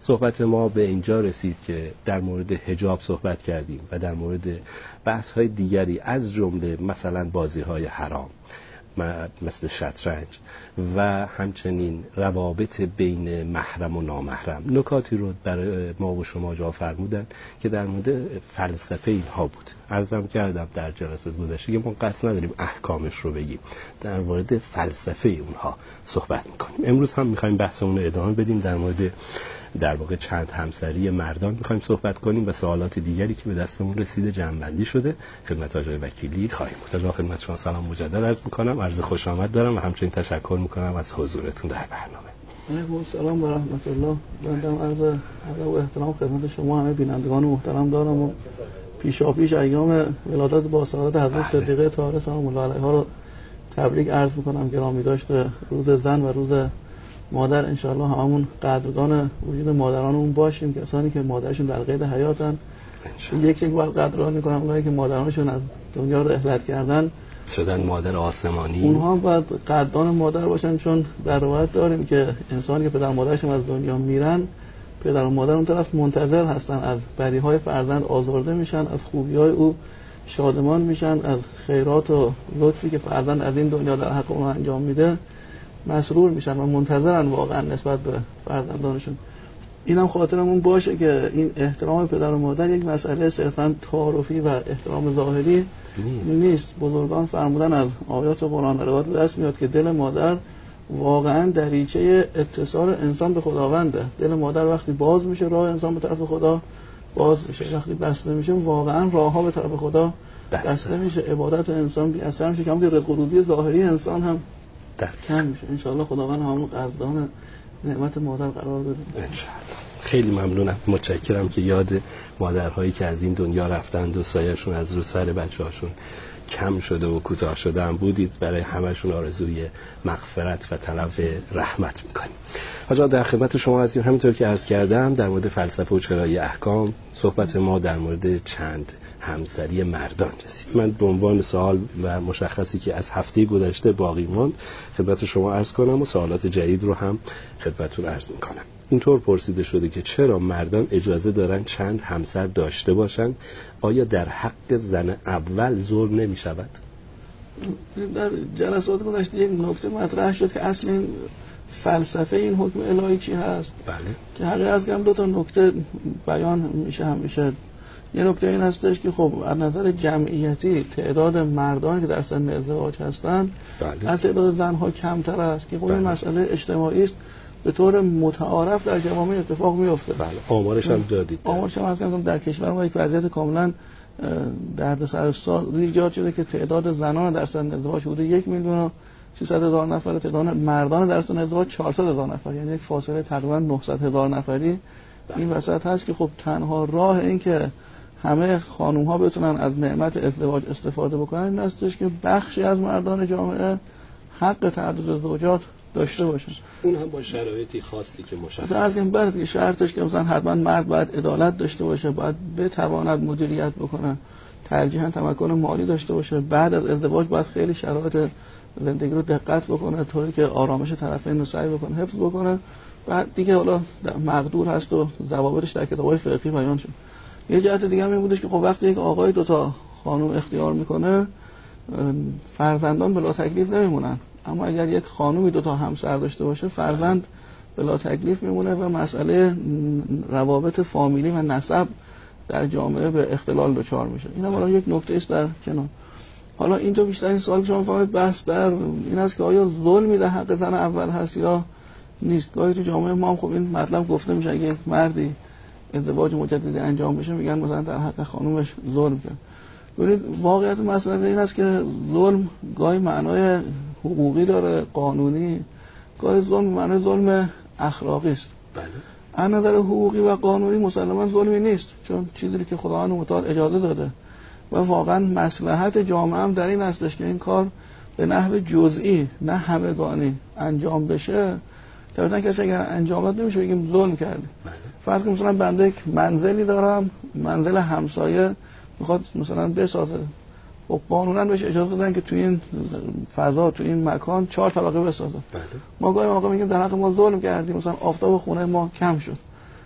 صحبت ما به اینجا رسید که در مورد حجاب صحبت کردیم و در مورد بحث‌های دیگری از جمله مثلا بازی‌های حرام مثل شطرنج و همچنین روابط بین محرم و نامحرم، نکاتی رو برای ما و شما جا فرمودن که در مورد فلسفه اینها بود. عرضم کردم در جلسه گذشته که ما قصد نداریم احکامش رو بگیم، در مورد فلسفه اونها صحبت میکنیم. امروز هم میخوایم بحثمون رو ادامه بدیم، در مورد در واقع چند همسری مردان میخوایم صحبت کنیم و سوالات دیگری که به دستمون رسیده جمع‌بندی شده خدمت آقای وکیلی خواهیم بود. آقا خدمت شما سلام مجدد عرض میکنم، عرض خوش آمد دارم و همچنین تشکر میکنم از حضورتون در برنامه. علیکم السلام و رحمت الله. بنده عرض ادب و احترام خدمت شما همه بینندگان محترم دارم و پیشاپیش ایام ولادت با سعادت حضرت صدیقه طاهره سلام الله علیها رو تبریک عرض میکنم. گرامی داشته روز زن و روز مادر انشاءالله هممون قدردان وجود مادرانمون باشیم، کسانی که مادرشون در قید حیاتن. یک باید قدردان میکنم اونایی که مادرانشون از دنیا رحلت کردن شدن مادر آسمانی، اونها باید قدردان مادر باشن، چون در روایت داریم که انسانی که پدر مادرشون از دنیا میرن، پدر و مادر اون طرف منتظر هستن، از بدیهای فرزند آزرده میشن، از خوبیهای او شادمان میشن، از خیرات و لطفی که فرزند از این دنیا در حق اون انجام میده مسرور میشن و منتظرن واقعا نسبت به فرزندانشون. اینم خاطرمون باشه که این احترام پدر و مادر یک مسئله صرفاً تعارفی و احترام ظاهری نیست. بزرگان فرمودن از آیات قرآن روایت دست میاد که دل مادر واقعا دریچه اتصال انسان به خداونده. دل مادر وقتی باز میشه راه انسان به طرف خدا باز میشه، وقتی بسته میشه واقعا راهها به طرف خدا بسته میشه، عبادت انسان بی اثر میشه، کم که رزق و روزی ظاهری انسان هم کم میشه. انشاءالله خداوند همون قدردان نعمت مادر قرار بده انشاءالله. خیلی ممنونم، متشکرم که یاد مادرهایی که از این دنیا رفتند و سایه‌شون از رو سر بچه‌هاشون کم شده و کوتاه شده هم بودید. برای همشون آرزوی مغفرت و طلب رحمت میکنیم. حاجا در خدمت شما هستیم. همینطور که عرض کردم در مورد فلسفه و چرایی احکام صحبت ما در مورد چند همسری مردان رسید. من به عنوان سوال و مشخصی که از هفته گذشته باقی ماند خدمت شما عرض کنم و سوالات جدید رو هم خدمتتون عرض میکنم. اینطور پرسیده شده که چرا مردان اجازه دارن چند همسر داشته باشند؟ آیا در حق زن اول ظلم نمی شود؟ در جلسات گذشته یک نکته مطرح شد که اصل این فلسفه این حکم الهی چی هست؟ بله. که حقیقت کنم دو تا نکته بیان میشه همیشه. یه نکته این هستش که خب از نظر جمعیتی تعداد مردان که در سن ازدواج هستن بله. از تعداد زنها کمتر است که خب این مسئله اجتماعی است، به طور متعارف در جوامع اتفاق میفته. بله. آمارش هم دادید. آمارش هم هست در کشور ما یک وضعیت کاملا دردسرساز ایجاد شده که تعداد زنان در سن ازدواج حدود 1,300,000 نفر، تعداد مردان در سن ازدواج 400,000 نفر، یعنی یک فاصله تقریبا 900,000 نفری این وسط هست که خب تنها راه این که همه خانوم ها بتونن از نعمت ازدواج استفاده بکنن این هستش که بخشی از مردان جامعه حق تعدد زوجات داشته باشن. اون هم با شرایطی خاصی که مشخص از این بعد که شرطش که مثلا حتما مرد باید عدالت داشته باشه، باید بتواند مدیریت بکنه، ترجیحاً تمکن مالی داشته باشه، بعد از ازدواج باید خیلی شرایط زندگی رو دقت بکنه طوری که آرامش طرفین رو سعی بکنه حفظ بکنه. بعد دیگه حالا مقدور هست و ضوابطش در کتاب‌های فقهی بیان شد. یه جهت دیگه هم این بودش که خب وقتی یک آقای دو تا خانم اختیار میکنه فرزندان بلا تکلیف نمیمونن، اما اگر یک خانومی دو تا همسر داشته باشه فرزند بلا تکلیف میمونه و مسئله روابط فامیلی و نسب در جامعه به اختلال دچار میشه. این هم حالا یک نکته است در کنار. حالا اینجا بیشتر این سوال که شما فهمید بحث در این است که آیا ظلمی در حق زن اول هست یا نیست. گاهی تو جامعه ما هم خب این مطلب گفته میشه اگه مردی ازدواج مجددی انجام بشه میگن مثلا در حق خانومش ظلم کرد. ببینید واقعیت مسئله این است که ظلم گاهی معنای حقوقی داره، قانونی، گاهی ظلم معنای ظلم اخلاقی است. بله. از نظر حقوقی و قانونی مسلماً ظلمی نیست، چون چیزی که خداوند متعال اجازه داده و واقعا مصلحت جامعه هم در این هستش که این کار به نحو جزئی نه همگانی انجام بشه. طبعا کسی اگر انجام داد نمیشه بگیم ظلم کردی. فرض کن مثلا بنده یک منزلی دارم، منزل همسایه میخواد مثلا بسازه، خب قانونا بهش اجازه دادن که تو این فضا تو این مکان 4 طبقه بسازه. بله. ما گاهی موقع میگیم در حق ما ظلم کردیم، مثلا آفتاب خونه ما کم شد،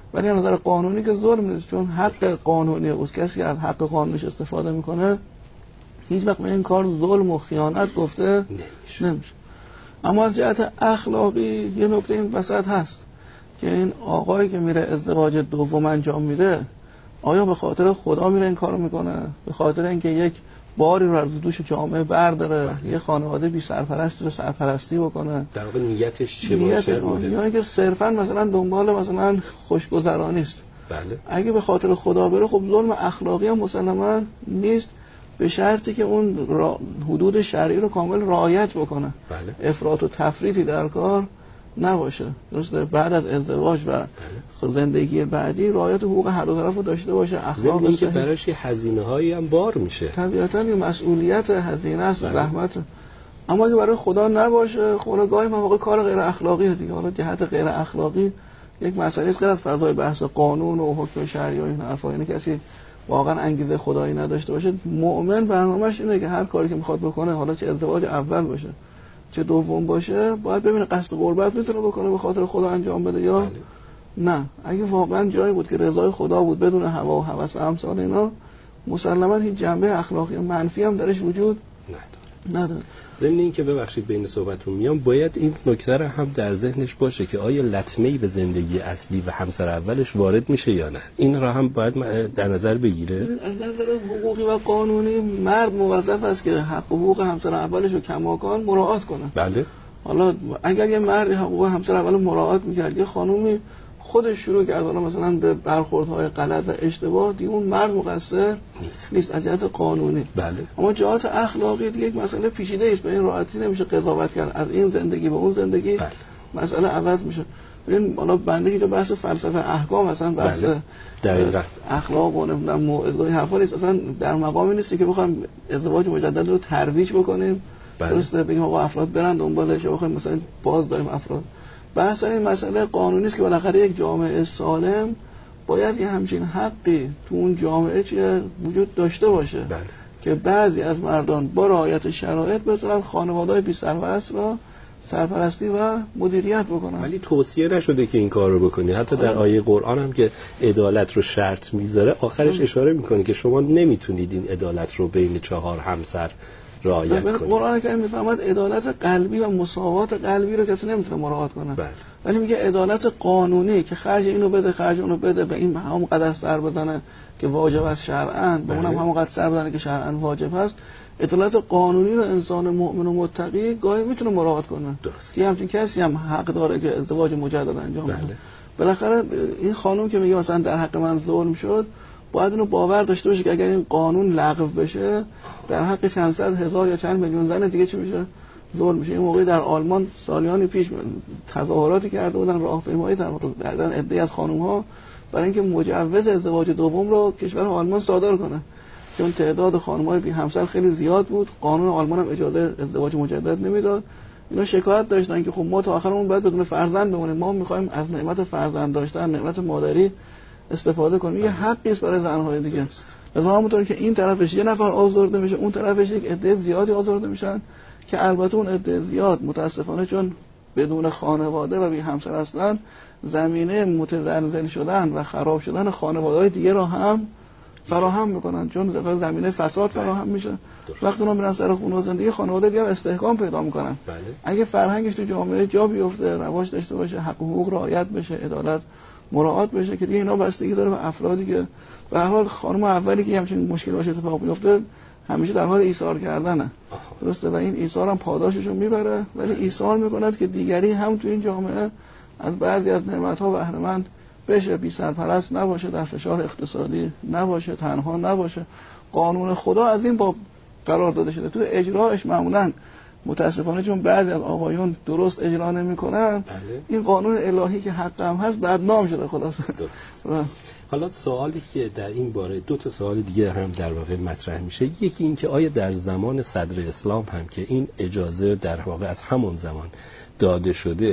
ولی از نظر قانونی که ظلم نیست، چون حق قانونی اوست. کسی از حق قانونیش استفاده میکنه هیچ وقت به این کار ظلم و خیانت گفته نمیشه. اما از جهت اخلاقی یه نکته این وسط هست که این آقایی که میره ازدواج دوم انجام میده، آیا به خاطر خدا میره این کارو میکنه؟ به خاطر اینکه یک باری رو از دوش جامعه برداره، یه خانواده بی سرپرستی رو سرپرستی بکنه؟ در واقع نیتش چه باشه؟ یا اینکه صرفا مثلا دنبال مثلا خوشگذرانی است. بله. اگه به خاطر خدا بره، خب ظلم اخلاقی هم مسلماً نیست، به شرطی که اون حدود شرعی رو کامل رعایت بکنه. بله. افراط و تفریطی در کار نباشه. درسته؟ بعد از ازدواج و زندگی بعدی رعایت حقوق هر دو طرف رو داشته باشه. اخلاق این که براش هزینه‌هایی هم بار میشه. طبیعتاً یه مسئولیت، هزینه است، زحمت. اما اگه برای خدا نباشه، خب گاهی مواقع کار غیر اخلاقیه دیگه. حالا جهت غیر اخلاقی یک مسئله است غیر از فضای بحث قانون و حکم شرعی و این حرفا. یعنی کسی واقعا انگیزه خدایی نداشته باشه، مؤمن برنامه‌اش اینه که هر کاری که میخواد بکنه، حالا چه ازدواج اول باشه چه دوم باشه، باید ببینه قصد قربت میتونه بکنه به خاطر خدا انجام بده یا نه. اگه واقعا جایی بود که رضای خدا بود بدون هوا و هوس و امثال اینا، مسلماً هیچ جنبه اخلاقی منفی هم درش وجود نداره. ضمن این که ببخشید بین صحبتون میام، باید این نکته رو هم در ذهنش باشه که آیا لطمه‌ای به زندگی اصلی و همسر اولش وارد میشه یا نه. این را هم باید در نظر بگیره. از نظر حقوقی و قانونی مرد موظف است که حق حقوق همسر اولش رو کماکان مراعات کنه. بله. حالا اگر یه مرد حقوق همسر اول مراعات می‌کرد، یه خانومی خودش شروع کرد حالا مثلا به برخوردهای غلط و اشتباه، دیگه اون مرد مقصر نیست از جهت قانونی. بله. اما جهات اخلاقی دیگه یک مسئله پیچیده است، به این راحتی نمیشه قضاوت کرد. از این زندگی به اون زندگی بله. مسئله عوض میشه. ببین حالا بنده که بحث فلسفه احکام مثلا بحث دقیقاً اخلاق و نمیدونم موعظه و حرفا نیست، اصلا در مقامی نیست که بخوایم ازدواج مجدد رو ترویج بکنیم. بله. درسته بگیم آقا افراد برن دنبالش یا بخوایم مثلا باز داریم افراد. بحث این مسئله قانونی است که بالاخره یک جامعه سالم باید یه همچین حقی تو اون جامعه چیه وجود داشته باشه. بله. که بعضی از مردان با رعایت شرایط بتونن خانواده‌های بی سرپرست را سرپرستی و مدیریت بکنن. ولی توصیه نشده که این کار رو بکنی. حتی در آیه قرآن هم که عدالت رو شرط میذاره آخرش اشاره میکنه که شما نمیتونید این عدالت رو بین 4 همسر رعایت کنید. قرآن کریم میفرماد عدالت قلبی و مساوات قلبی رو کسی نمیتونه مراعات کنه. ولی میگه عدالت قانونی که خرج اینو بده خرج اونو بده، به این همونقدر سر بزنه که واجب است شرعاً، به اونم همونقدر سر بزنه که شرعاً واجب است. عدالت قانونی رو انسان مؤمن و متقی گاهی میتونه مراعات کنه. درست. یه همچین کسی هم حق داره که ازدواج مجدد انجام بده. بالاخره این خانم که میگه مثلا در حق من ظلم شد، باید اینو باور داشته باشه که اگر این قانون لغو بشه در حق چند صد هزار یا چند میلیون زن دیگه چی میشه؟ ظلم میشه. این موقعی در آلمان سالیانی پیش تظاهراتی کرده بودن، راهپیمایی کردن عده‌ای از خانم‌ها برای اینکه مجوز ازدواج دوم رو کشور آلمان صادر کنه، چون تعداد خانم‌های بی همسر خیلی زیاد بود. قانون آلمان هم اجازه ازدواج مجدد نمیداد. اینا شکایت داشتن که خب ما تا آخرمون باید بدون فرزند بمونیم، ما می‌خوایم از نعمت فرزند داشتن، نعمت مادری استفاده کنیم. یه حقی است برای زن‌های دیگه. لذا همونطور که این طرفش یه نفر آزرده میشه، اون طرفش یک عده زیادی آزرده میشن که البته اون عده زیاد متاسفانه چون بدون خانواده و بی همسر هستن، زمینه متزلزل شدن و خراب شدن خانواده‌های دیگه را هم فراهم میکنن، چون زمینه فساد فراهم میشه. وقتی اونا میرن سر خونه و زندگی، خانواده دیگه استحکام پیدا میکنن. اگه فرهنگش تو جامعه جا بیفته، رواج داشته باشه، حق و حقوق رعایت بشه، عدالت مراعات بشه، که دیگه اینا بستگی داره به افرادی که به هر حال خانم اولی که همچین مشکل باشه اتفاق میفته همیشه در حال ایثار کردنه. درسته؟ و این ایثار هم پاداششو میبره، ولی ایثار میکند که دیگری هم تو این جامعه از بعضی از نعمت‌ها بهره مند بشه، بی سرپرست نباشه، در فشار اقتصادی نباشه، تنها نباشه. قانون خدا از این باب قرار داده شده. تو اجراش معمولاً متاسفانه چون بعضی از آقایون درست اجرا نمی‌کنن، این قانون الهی که حق هم هست بدنام شده خلاص. درست. حالا سوالی که در این باره، 2 تا سوال دیگه هم در واقع مطرح میشه. یکی این که آیا در زمان صدر اسلام هم که این اجازه در واقع از همون زمان داده شده،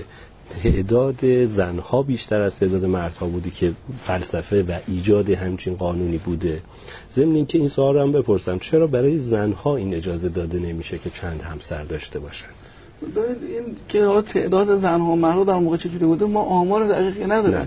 تعداد زنها بیشتر از تعداد مردها بوده که فلسفه و ایجاد همچین قانونی بوده؟ ضمن اینکه این سوال رو هم بپرسم چرا برای زنها این اجازه داده نمیشه که چند همسر داشته باشن؟ این که تعداد زنها و مردها در موقع چجوری بوده ما آمار دقیقی نداریم.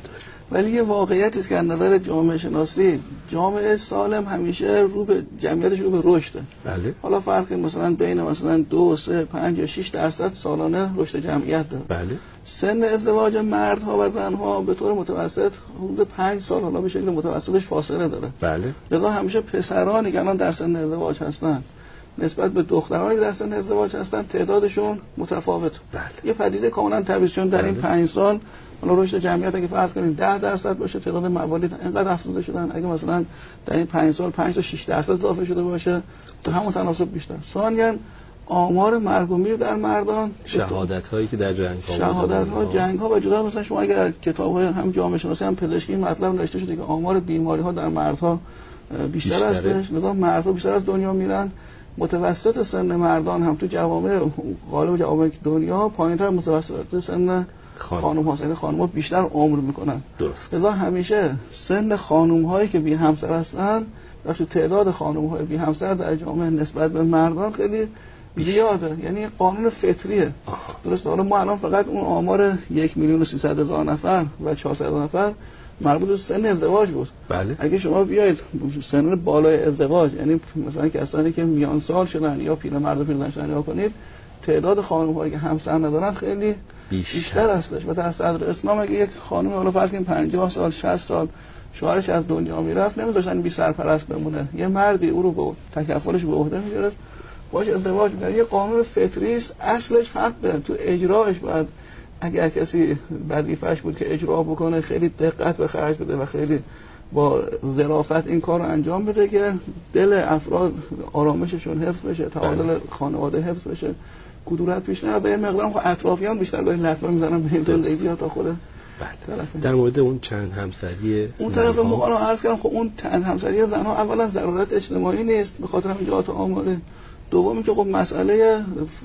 ولی یه واقعیتی است که از نظر جامعه شناسی جامعه سالم همیشه رو به جمعیتش رو به رشده. بله. حالا فرق مثلا بین مثلا 2 3 5 یا 6% سالانه رشد جمعیت داره. بله. سن ازدواج مردها و زنها به طور متوسط حدود 5 سال حالا به شکل متوسطش فاصله داره. بله. لذا همیشه پسرانی که الان در سن ازدواج هستن نسبت به دخترانی که در سن ازدواج هستن تعدادشون متفاوت. بله. یه پدیده کاملا طبیعیه، چون در این 5 سال حالا رشد جمعیت اگه فرض کنیم 10% باشه تعداد موالید اینقدر افزوده شدن، اگه مثلا در این 5 سال 5 تا 6% اضافه شده باشه تو همون تناسب بیشتر. ثانیاً آمار مرگ و میر در مردان، شهادت هایی که در جنگ ها، شهادت ها جنگ ها و جدا مثلا شما اگر کتاب های هم جامعه شناسی هم پزشکی مطلب نوشته شده که آمار بیماری ها در مردها بیشتر هستش، لذا مردها بیشتر از دنیا میرن. متوسط سن مردان هم تو جوامع غالب جوامع دنیا پایین‌تر متوسط سن خانم ها، یعنی خانم ها بیشتر عمر میکنن. درست. لذا همیشه سن خانم هایی که بی همسر هستن و تعداد خانم های بی همسر در جامعه نسبت به مردان خیلی زیاده، یعنی قانون فطریه. درسته. حالا ما الان فقط اون آمار 1,300,000 نفر و 400,000 نفر مربوط به سن ازدواج بود. بله. اگه شما بیاید سن بالای ازدواج، یعنی مثلا کسانی که میان سال شدن یا پیرمرد و پیرزن شدن نگاه کنید، تعداد خانم هایی که همسر ندارن خیلی بیشتر هستش. و در صدر اسلام اگه یک خانم حالا فرض کنیم 50 سال 60 سال شوهرش از دنیا میرفت، نمیذاشتن بی سرپرست بمونه، یه مردی او رو به تکفلش به عهده میگرفت باش ازدواج می‌کنه. یه قانون فطری است، اصلش حقه، تو اجراش باید اگر کسی وظیفه‌اش بود که اجرا بکنه خیلی دقت به خرج بده و خیلی با ظرافت این کار رو انجام بده که دل افراد آرامششون حفظ بشه، تعادل خانواده حفظ بشه، کدورت پیش نیاد. یه مقدار خب اطرافیان بیشتر گاهی لطمه میزنن به زندگی تا خود. بله. در مورد اون چند همسری اون طرف مقاله عرض کردم، خب اون چند همسری زنها اولا ضرورت اجتماعی نیست به خاطر همین جهات آماری. دومی که خب مسئله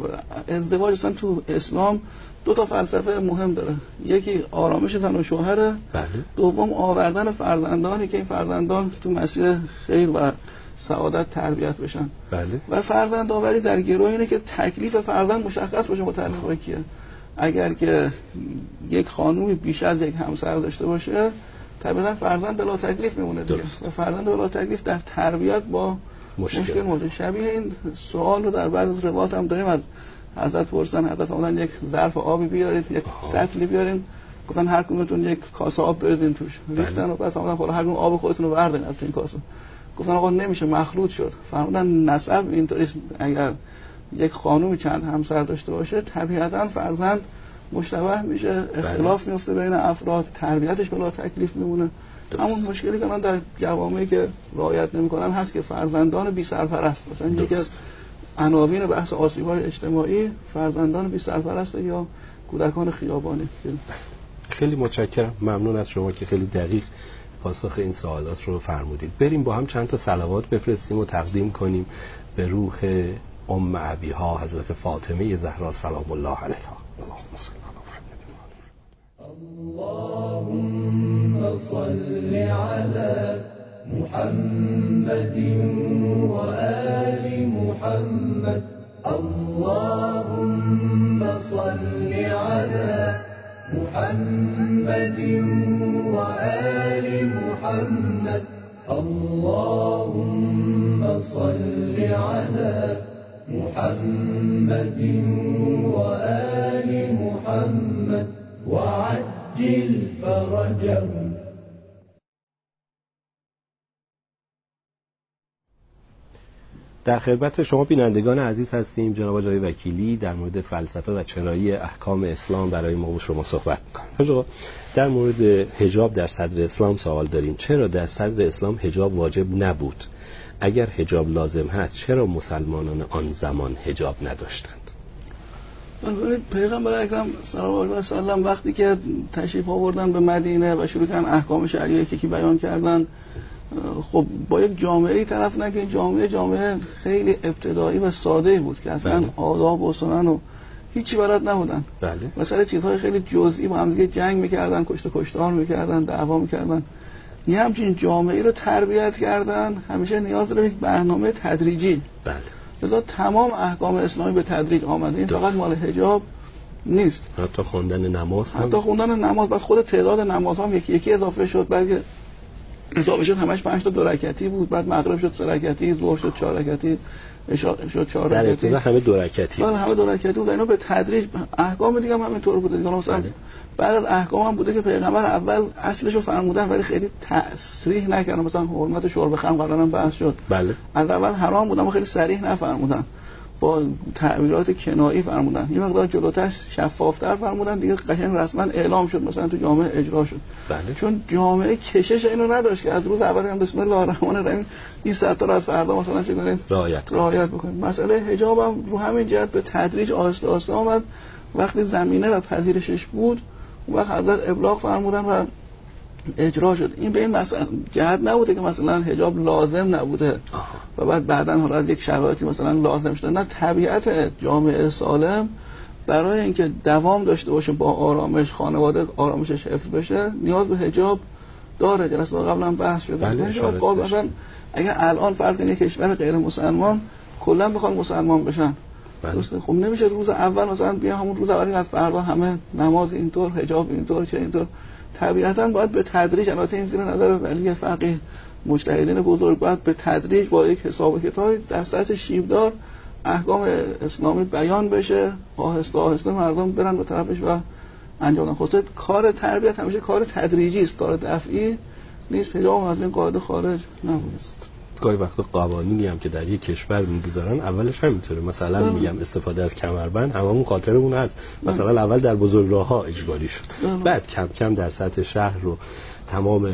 ازدواج اصلا تو اسلام 2 تا فلسفه مهم داره، یکی آرامش زن و شوهره. بله. دوم آوردن فرزندانی که این فرزندان تو مسیر خیر و سعادت تربیت بشن. بله. و فرزند آوری در گروه اینه که تکلیف فرزند مشخص باشه متعلق به کیه. اگر که یک خانومی بیش از یک همسر داشته باشه طبعا فرزند بلا تکلیف میمونه دیگه، و فرزند بلا تکلیف در تربیت با مشکل مورد. شبیه این سوال رو در بعض از روایات هم داریم، از حضرت پرسیدن، حضرت فرمودن یک ظرف آبی بیارید، یک سطلی بیارین، گفتن هر کدومتون یک کاسه آب بریزین توش. ریختن و بعد فرمودن خب هر کدوم آب خودتون رو بردارین از این کاسه. گفتن آقا نمیشه، مخلوط شد. فرمودن نسب اینطوری، اگر یک خانومی چند همسر داشته باشه طبیعتاً فرزند مشتبه میشه، اختلاف میفته بین افراد، تربیتش بلا تکلیف میمونه. همون مشکلی که من در جوامعی که رعایت نمی‌کنن هست که فرزندان بی سرپرست، مثلا یکی از عناوین بحث آسیب‌های اجتماعی فرزندان بی سرپرست یا کودکان خیابانی. خیلی متشکرم، ممنون از شما که خیلی دقیق پاسخ این سوالات رو فرمودید. بریم با هم چند تا صلوات بفرستیم و تقدیم کنیم به روح ام ابیها حضرت فاطمه زهرا سلام الله علیها. اللهم صل اللهم صل على محمد وآل محمد. اللهم صل على محمد وآل محمد. اللهم صل على محمد وآل محمد وعجل فرجهم. در خدمت شما بینندگان عزیز هستیم. جناب آقای وکیلی در مورد فلسفه و چرایی احکام اسلام برای ما و شما صحبت می‌کنیم. در مورد حجاب در صدر اسلام سوال داریم. چرا در صدر اسلام حجاب واجب نبود؟ اگر حجاب لازم هست چرا مسلمانان آن زمان حجاب نداشتند؟ پیغمبر اکرم صلی الله علیه و سلم وقتی که تشریف آوردن به مدینه و شروع کردن احکام شرعی که بیان کردن، خب با یک جامعه طرف نه که جامعه خیلی ابتدایی و ساده بود که اصلا آداب و سنن و هیچی بلد نبودن. بله. مثلا چیزهای خیلی جزئی با هم دیگه جنگ می‌کردن، کشتار می‌کردن، دعوا می‌کردن. یه همچین جامعه رو تربیت کردن همیشه نیاز داره یک برنامه تدریجی. بله. لذا تمام احکام اسلامی به تدریج آمده. این فقط مال حجاب نیست. حتی خوندن نماز هم، حتی خوندن نماز بعد خود تعداد نماز هم یکی یکی اضافه شد، بعد اضافه شد همش 5 تا 2 رکعتی بود، بعد مغرب شد 3 رکعتی، ظهر شد 4 رکعتی، عشاء شد 4 رکعتی. در ابتدا همه 2 رکعتی. بله همه 2 رکعتی بود. اینا به تدریج احکام دیگه هم همینطور بوده دیگه. مثلا بعد از احکام هم بوده که پیغمبر اول اصلشو فرمودن ولی خیلی تصریح نکردن. مثلا حرمت شرب خمر قرارن بحث شد. بله. از اول حرام بود اما خیلی صریح نفرمودن، با تعبیرات کنایی فرمودن. یه مقدار جلوتر شفافتر فرمودن دیگه، قشنگ رسما اعلام شد، مثلا تو جامعه اجرا شد. بله. چون جامعه کشش اینو نداشت که از روز اول هم بسم الله الرحمن الرحیم این 100 تا از فردا مثلا چه کنید رعایت بکنید. مسئله حجاب هم رو همین جهت به تدریج آهسته آهسته آمد. وقتی زمینه و پذیرشش بود اون وقت حضرت ابلاغ فرمودن و اجرا شد. این به این مثلا جهت نبوده که مثلا حجاب لازم نبوده و بعداً حالا از یک شرایطی مثلا لازم شده. نه، طبیعت جامعه سالم برای اینکه دوام داشته باشه با آرامش، خانواده آرامشش حفظ بشه، نیاز به حجاب داره. جلسه قبلا بحث شده. بله. مثلا اگه الان فرض کنید یک کشور غیر مسلمان کلا بخوان مسلمان بشن، درسته؟ خب نمیشه روز اول مثلا بیا همون روز اول از فردا همه نماز اینطور، حجاب اینطور، چه اینطور. طبیعتاً باید به تدریج، البته این زیر نظر ولی فقیه مجتهدین بزرگ، باید به تدریج با یک حساب و کتاب در سطح شیبدار احکام اسلامی بیان بشه، آهسته آهسته مردم برن به طرفش و انجام بدن. خود کار تربیت همیشه کار تدریجی است، کار دفعی نیست. حجاب از این قاعده خارج نمیست. گاهی وقتا قوانینی هم که در یک کشور میگذارن اولش همینطوره. مثلا میگم استفاده از کمربند هممون خاطرمون هست، مثلا اول در بزرگراه‌ها اجباری شد، بعد کم کم در سطح شهر رو تمام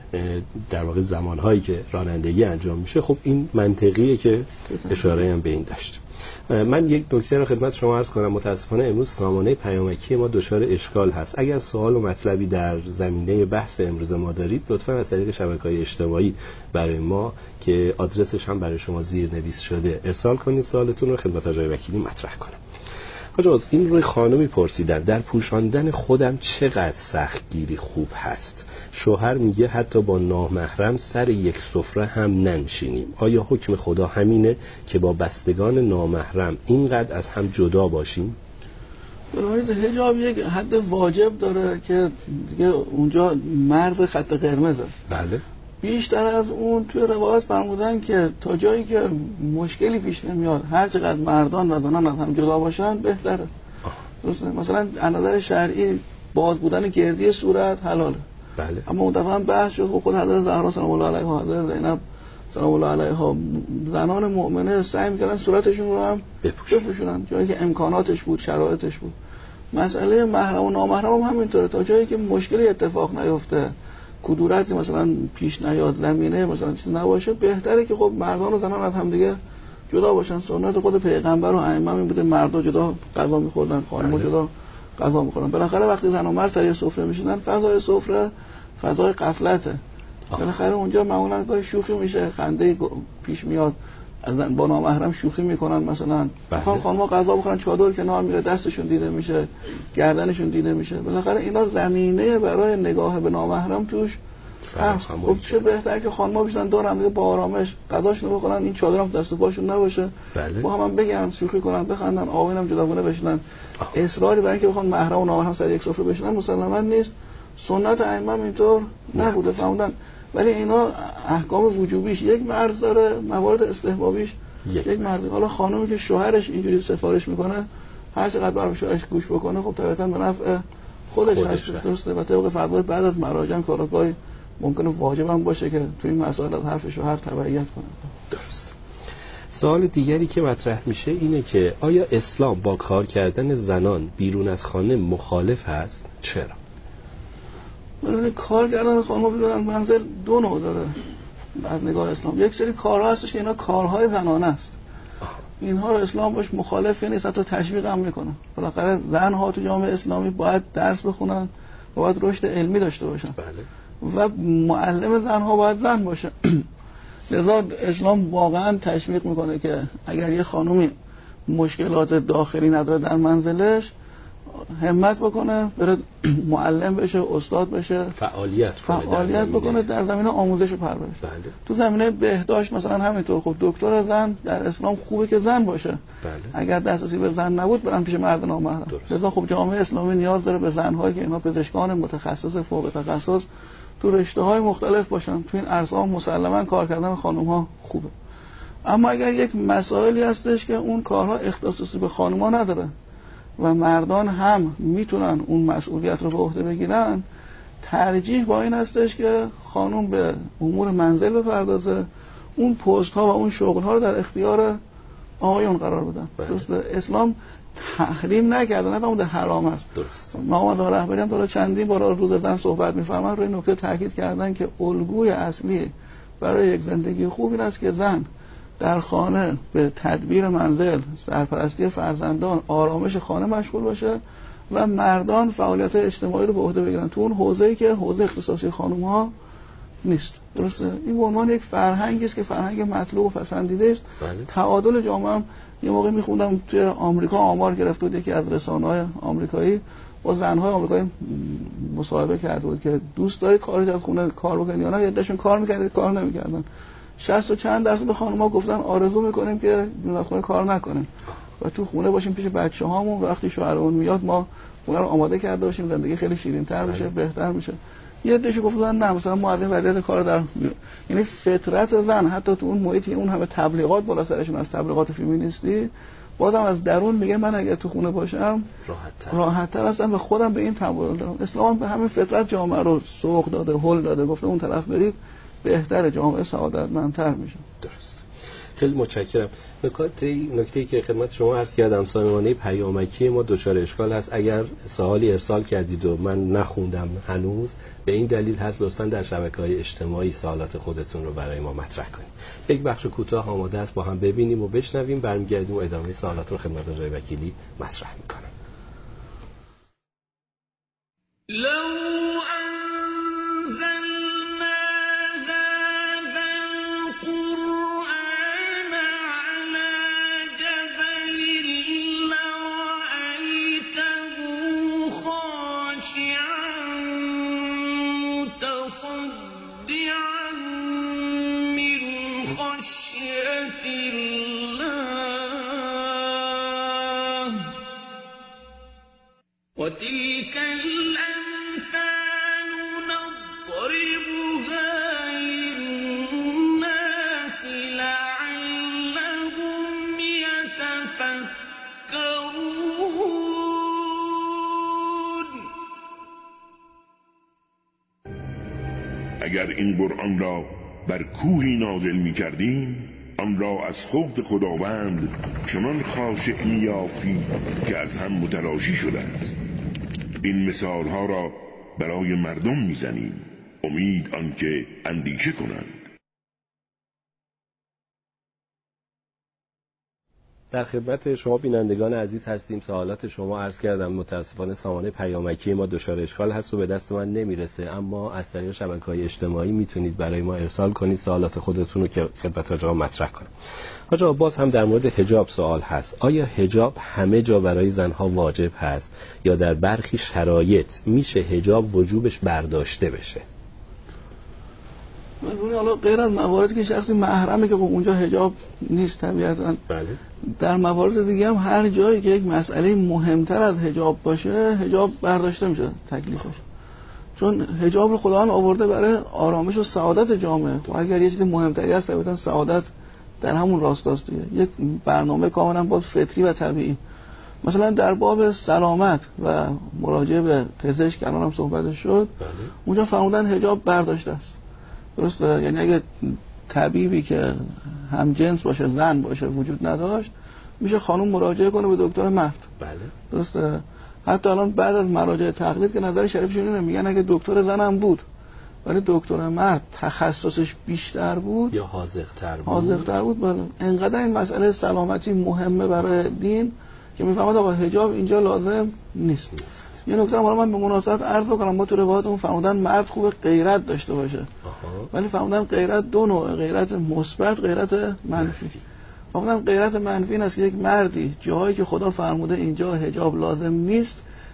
در واقع زمانهایی که رانندگی انجام میشه. خب این منطقیه که اشاره هم به این داشت. من یک نکته رو خدمت شما عرض کنم. متاسفانه امروز سامانه پیامکی ما دچار اشکال هست. اگر سوال و مطلبی در زمینه بحث امروز ما دارید لطفاً از طریق شبکه‌های اجتماعی برای ما که آدرسش هم برای شما زیرنویس شده ارسال کنید، سوالتون رو خدمت آقای وکیلی مطرح کنم. آقا این روی خانمی پرسیدن در پوشاندن خودم چقدر سختگیری خوب هست. شوهر میگه حتی با نامحرم سر یک سفره هم ننشینیم. آیا حکم خدا همینه که با بستگان نامحرم اینقدر از هم جدا باشیم؟ ببینید حجاب یک حد واجب داره که دیگه اونجا مرز خط قرمزه. بله. بیشتر از اون توی روایات فرمودن که تا جایی که مشکلی پیش نمیاد هر چقدر مردان و زنان از هم جدا باشن بهتره. درسته؟ مثلا از نظر شرعی باز بودن گردی صورت حلاله. بله. اما اون دفعه هم بحث شد خود حضرت زهرا سلام الله علیها، حضرت زینب سلام الله علیها، زنان مؤمنه سعی می‌کردن صورتشون رو هم بپوشونن جایی که امکاناتش بود، شرایطش بود. مسئله محرم و نامحرم هم همینطوره. تا جایی که مشکلی اتفاق نیفته، کدورتی مثلا پیش نیاد، زمینه مثلا چیز نباشه، بهتره که خب مردان و زنان از هم دیگه جدا باشن. سنت خود پیغمبر و ائمه این بوده، مردا جدا غذا می‌خوردن، خانم‌ها جدا غذا می‌خوردن. بالاخره وقتی زن و مرد سر سفره میشینن فضای سفره فضای غفلته. بالاخره اونجا معمولا گاهی شوخی میشه، خنده پیش میاد، از با نامحرم شوخی میکنن. مثلا خانم‌ها غذا بخورن چادر کنار میره، دستشون دیده میشه، گردنشون دیده میشه. بالاخره اینا زمینه برای نگاه به نامحرم توش هست. خب چه بهتر که خانم‌ها بشن دور هم دیگه با آرامش غذاشون بخورن، این چادرام دست و پاشون نباشه. بله. با هم بگن، شوخی کنن، بخندن، آوینم جداگونه بشینن. اصراری برای اینکه بخوان محرم و نامحرم سر یک سفره بشینن مسلماً نیست. سنت ائمه اینطور نبوده فرمودن. ولی اینا احکام وجوبیش یک مرز داره، موارد استحبابیش یک مرز. حالا خانومی که شوهرش اینجوری سفارش میکنه هر چقدر برای شوهرش گوش بکنه خب طبیعتاً به نفع خودش هست. درسته. و طبق فتوای بعد از مراجع کارگاهی ممکنه واجب هم باشه که توی این مسائل از حرف شوهر تبعیت کنه. درست. سوال دیگری که مطرح میشه اینه که آیا اسلام با کار کردن زنان بیرون از خانه مخالف هست؟ چرا؟ ولی کار کردن خانم‌ها بیرون از منزل دو نوع داره از نگاه اسلام. یک سری کارها هستش که اینا کارهای زنانه است. اینها رو اسلام باش مخالف نیست، حتی تشویق هم میکنه. بالاخره زن‌ها تو جامعه اسلامی باید درس بخونن و باید رشد علمی داشته باشن. بله. و معلم زن‌ها باید زن باشه. لذا اسلام واقعا تشویق میکنه که اگر یه خانومی مشکلات داخلی نداره در منزلش، همت بکنه بره معلم بشه، استاد بشه، فعالیت بکنه در زمینه آموزش و پرورش. بله. تو زمینه بهداشت مثلا همینطور. خب دکتر زن در اسلام خوبه که زن باشه. بله. اگر دسترسی به زن نبود برن پیش مرد نامحرم. لذا خب جامعه اسلامی نیاز داره به زن‌هایی که اینا پزشکان متخصص فوق تخصص تو رشته‌های مختلف باشن. تو این عرصه‌ها مسلماً کار کردن خانم‌ها خوبه. اما اگر یک مسائلی هستش که اون کارها اختصاصی به خانم‌ها نداره و مردان هم میتونن اون مسئولیت رو به عهده بگیرن، ترجیح با این هستش که خانم به امور منزل بپردازه، اون پست ها و اون شغل ها رو در اختیار آقایون قرار بدن. درست اسلام تحریم نکرده، نه فرموده حرام است. درست. محمد رهبری هم تا چندین بار روز زن صحبت می‌فرمایند، روی نکته تاکید کردن که الگوی اصلی برای یک زندگی خوب این است که زن در خانه به تدبیر منزل، سرپرستی فرزندان، آرامش خانه مشغول باشه و مردان فعالیت اجتماعی رو به عهده بگیرن تو اون حوزه‌ای که حوزه اختصاصی خانم‌ها نیست. درسته؟ این به عنوان یک فرهنگی است که فرهنگ مطلوب و پسندیده است. بله. تعادل جامعه هم یه موقع می‌خوندم توی آمریکا آمار گرفته بود، یکی از رسانه‌های آمریکایی با زن‌های آمریکایی مصاحبه کرده بود که دوست دارید خارج از خونه کار بکنید یا نه؟ یادشون کار می‌کردن، کار نمی‌کردن. 60 و چند درصد خانم‌ها گفتن آرزو می‌کنیم که در خونه کار نکنیم و تو خونه باشیم پیش بچه‌هامون، وقتی شوهرمون میاد ما خونه رو آماده کرده باشیم، زندگی خیلی شیرین‌تر بشه، بهتر میشه. یه عده‌اش گفتن نه، مثلا معلم وضعیت کار در، یعنی فطرت زن حتی تو اون محیطی اون همه تبلیغات بالا سرشون از تبلیغات فمینیستی، بازم از درون میگه من اگه تو خونه باشم راحت‌تر هستم و خودم به این تمایل دارم. اسلام به همین فطرت جامعه رو سوق داده، هل داده، گفته اون طرف برید بهتر، جامعه سعادتمندتر میشه. درست. خیلی متشکرم. نکته‌ای که خدمت شما عرض کردم، صانعانه پیامکی ما دچار اشکال هست. اگر سوالی ارسال کردید و من نخوندم هنوز، به این دلیل هست لطفاً در شبکه‌های اجتماعی سوالات خودتون رو برای ما مطرح کنید. یک بخش کوتاه آماده است، با هم ببینیم و بشنویم، برمیگردیم و ادامه سوالات رو خدمت آقای وکیلی مطرح می‌کنم. وتلك الأمثال نضربها للناس لعلهم يتفكرون. اگر این قرآن را بر کوهی نازل می کردیم، آن را از خوف خداوند چنان خاشع می یافتی که از هم متلاشی شده است. این مثال ها را برای مردم می زنیم، امید آنکه اندیشه کنند. در خدمت شما بینندگان عزیز هستیم. سوالات شما عرض کردم متاسفانه سامانه پیامکی ما دچار اشکال هست و به دست من نمیرسه، اما از طریق شبکه‌های اجتماعی میتونید برای ما ارسال کنید سوالات خودتون رو که خدمت حاج آقا مطرح کنم. حاج آقا باز هم در مورد حجاب سوال هست. آیا حجاب همه جا برای زنها واجب هست یا در برخی شرایط میشه حجاب وجوبش برداشته بشه؟ من حالا غیر از مواردی که شخصی محرمه که خب اونجا حجاب نیست طبیعتاً. بله. در موارد دیگه هم هر جایی که یک مسئله مهمتر از حجاب باشه حجاب برداشته میشه تکلیفش، چون حجاب رو خداوند آورده برای آرامش و سعادت جامعه. و اگر یه چیز مهمتری هست طبیعتاً سعادت در همون راستاست دیگه. یک برنامه کاملا باز فطری و طبیعی. مثلا در باب سلامت و مراجعه به پزشک الان هم صحبتش شد، اونجا فرمودن حجاب برداشته است. درسته؟ یعنی اگه طبیبی که هم جنس باشه، زن باشه، وجود نداشت، میشه خانم مراجعه کنه به دکتر مرد. بله. درسته؟ حتی الان بعد از مراجعه تقلید که نظر شریفشون اینه، میگن اگه دکتر زنم بود ولی دکتر مرد تخصصش بیشتر بود یا حاذق‌تر بود، بله، انقدر این مسئله سلامتی مهمه برای دین که میفهمد آقا حجاب اینجا لازم نیست. یه نکته حالا من به مناسبت عرض بکنم، ما تو روایاتمون فرمودن مرد خوب غیرت داشته باشه، ولی فرمودن غیرت دو نوع، غیرت مثبت، غیرت منفی. فرمودن غیرت منفی این است که یک مردی جایی که خدا فرموده اینجا حجاب لازم نیست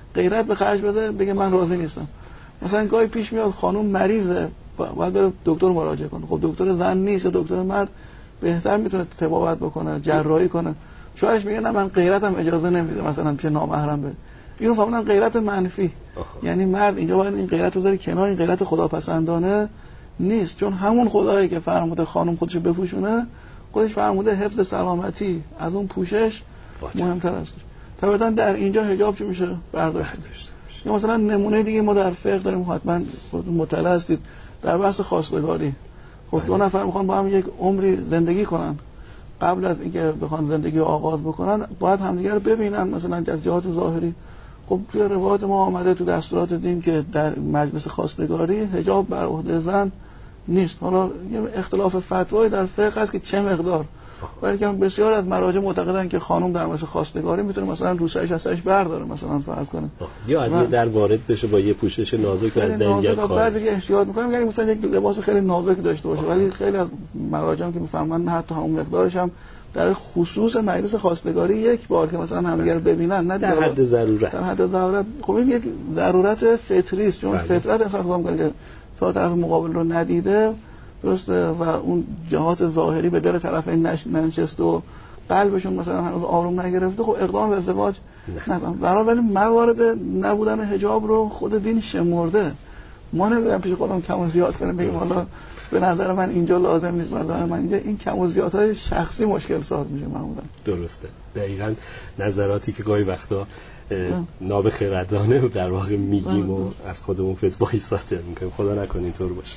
غیرت به خرج بده بگه من راضی نیستم. مثلا گاهی پیش میاد خانم مریضه باید بره دکتر مراجعه کنه، خب دکتر زن نیست یا دکتر مرد بهتر میتونه طبابت بکنه، جراحی کنه، شوهرش میگه نه من غیرتم اجازه نمیده مثلا پیش نامحرم بره. اینو فهمیدن غیرت منفی. یعنی مرد اینجا باید این غیرت رو بذاره کنار، این غیرت خداپسندانه نیست، چون همون خدایی که فرموده خانم خودشو بپوشونه خودش فرموده حفظ سلامتی از اون پوشش مهمتر است. طبعا در اینجا حجاب چی میشه برداشت. یا مثلا نمونه دیگه ما در فقه داریم، حتما خودتون مطلع هستید، در بحث خواستگاری. خب دو نفر میخوان با هم یک عمری زندگی کنن، قبل از اینکه بخوان زندگی رو آغاز بکنن باید همدیگه رو ببینن مثلا از جهات ظاهری. خب توی روایت ما آمده تو دستورات دین که در مجلس خواستگاری حجاب بر عهده زن نیست. حالا یه اختلاف فتوای در فقه هست که چه مقدار، ولی که بسیار از مراجع معتقدن که خانم در مجلس خواستگاری میتونه مثلا روسرش از سرش برداره، مثلا فرض کنه یا از یه در وارد بشه با یه پوشش نازک و از درگاه خارج. بعضی که احتیاط میکنن یعنی مثلا یک لباس خیلی نازک داشته باشه، ولی خیلی از مراجع که میفهمن حتی همون مقدارش هم در خصوص مجلس خواستگاری یک بار که مثلا همدیگه رو ببینن، نه در حد ضرورت. در حد ضرورت. خب این یک ضرورت فطری است، چون فطرت انسان خدا میگه که تا طرف مقابل رو ندیده درسته و اون جهات ظاهری به دل طرفین ننشسته و قلبشون مثلا هنوز آروم نگرفته، خب اقدام به ازدواج نکنن. ولی موارد نبودن حجاب رو خود دین شمرده. ما نمیدونم پیش خودم کم و زیاد کنیم بگیم حالا به نظر من اینجا لازم نیست، مثلا من اینجا، این کم و زیادهای شخصی مشکل ساز میشه معمولا. درسته. دقیقاً نظراتی که گاهی وقتا نابخردانه در واقع میگیم و از خودمون فتوایی صادر میکنیم. خدا نکنه اینطور باشه.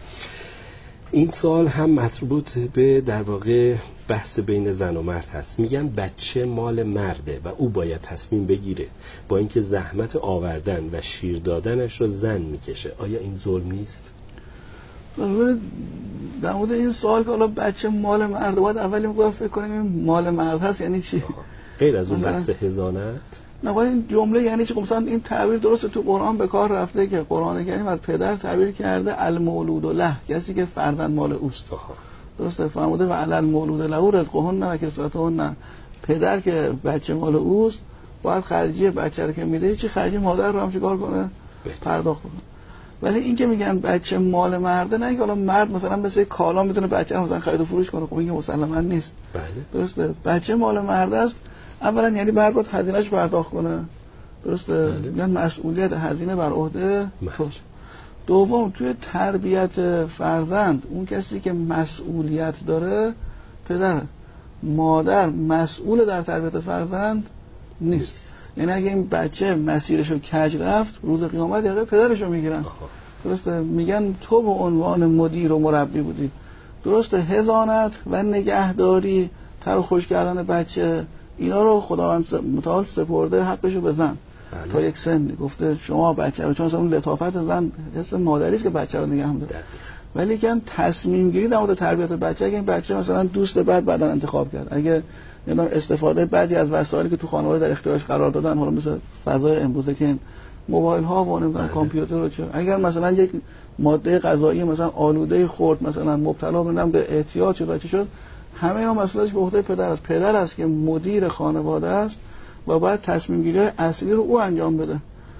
این سوال هم مربوط به در واقع بحث بین زن و مرد هست. میگن بچه مال مرده و او باید تصمیم بگیره، با اینکه زحمت آوردن و شیر دادنش رو زن میکشه. آیا این ظلم نیست؟ در مورد این سوال که حالا بچه مال مرده، باید اولی مقدار فکر کنیم این مال مرد هست یعنی چی؟ غیر از اون بحث حضانت؟ نه این جمله یعنی چی؟ مثلا این تعبیر درسته تو قرآن به کار رفته که قرآن کریم از پدر تعبیر کرده المولود له، کسی که فرزند مال اوست. درسته فرموده و علی المولود له رزقهن و کسوتهن. پدر که بچه مال اوست باید خرجی بچه رو که میده چی خرجی مادر رو هم چیکار کنه؟ پرداخت کنه. ولی این که میگن بچه مال مرده، نه اینکه حالا مرد مثلا مثل کالا میتونه بچه رو مثلا خرید و فروش کنه، خب این که مسلما نیست. بله. درسته بچه مال مرد است. اولا یعنی مرد باید هزینه‌اش پرداخت کنه. درسته؟ میگن مسئولیت هزینه بر عهده توست. دوم توی تربیت فرزند اون کسی که مسئولیت داره پدره. مادر مسئول در تربیت فرزند نیست. یعنی اگه این بچه مسیرشو کج رفت روز قیامت یقه پدرشو میگیرن. درسته؟ میگن تو به عنوان مدیر و مربی بودی. درسته؟ حضانت و نگهداری، تر و خوش کردن بچه، اینا رو خداوند متعال سپرده حقشو به زن. تا یک سن گفته شما بچه رو، چون اصلا اون لطافت زن حس مادری است که بچه رو نگه می‌داره. ولی که تصمیم گیری در مورد تربیت بچه، اگه این بچه مثلا دوست بد بعدن انتخاب کرد، اگه اینا استفاده بدی از وسایلی که تو خانواده در اختیارش قرار دادن، حالا مثل فضای امروزه که موبایل ها و نمیدونم کامپیوتر و چه، اگر مثلا یک ماده غذایی مثلا آلوده خورد، مثلا مبتلا به اعتیاد شد چه شد، همه اینا مسئولیتش به عهده پدر است. پدر است که مدیر خانواده است و باید تصمیم گیری اصلی رو او انجام بده.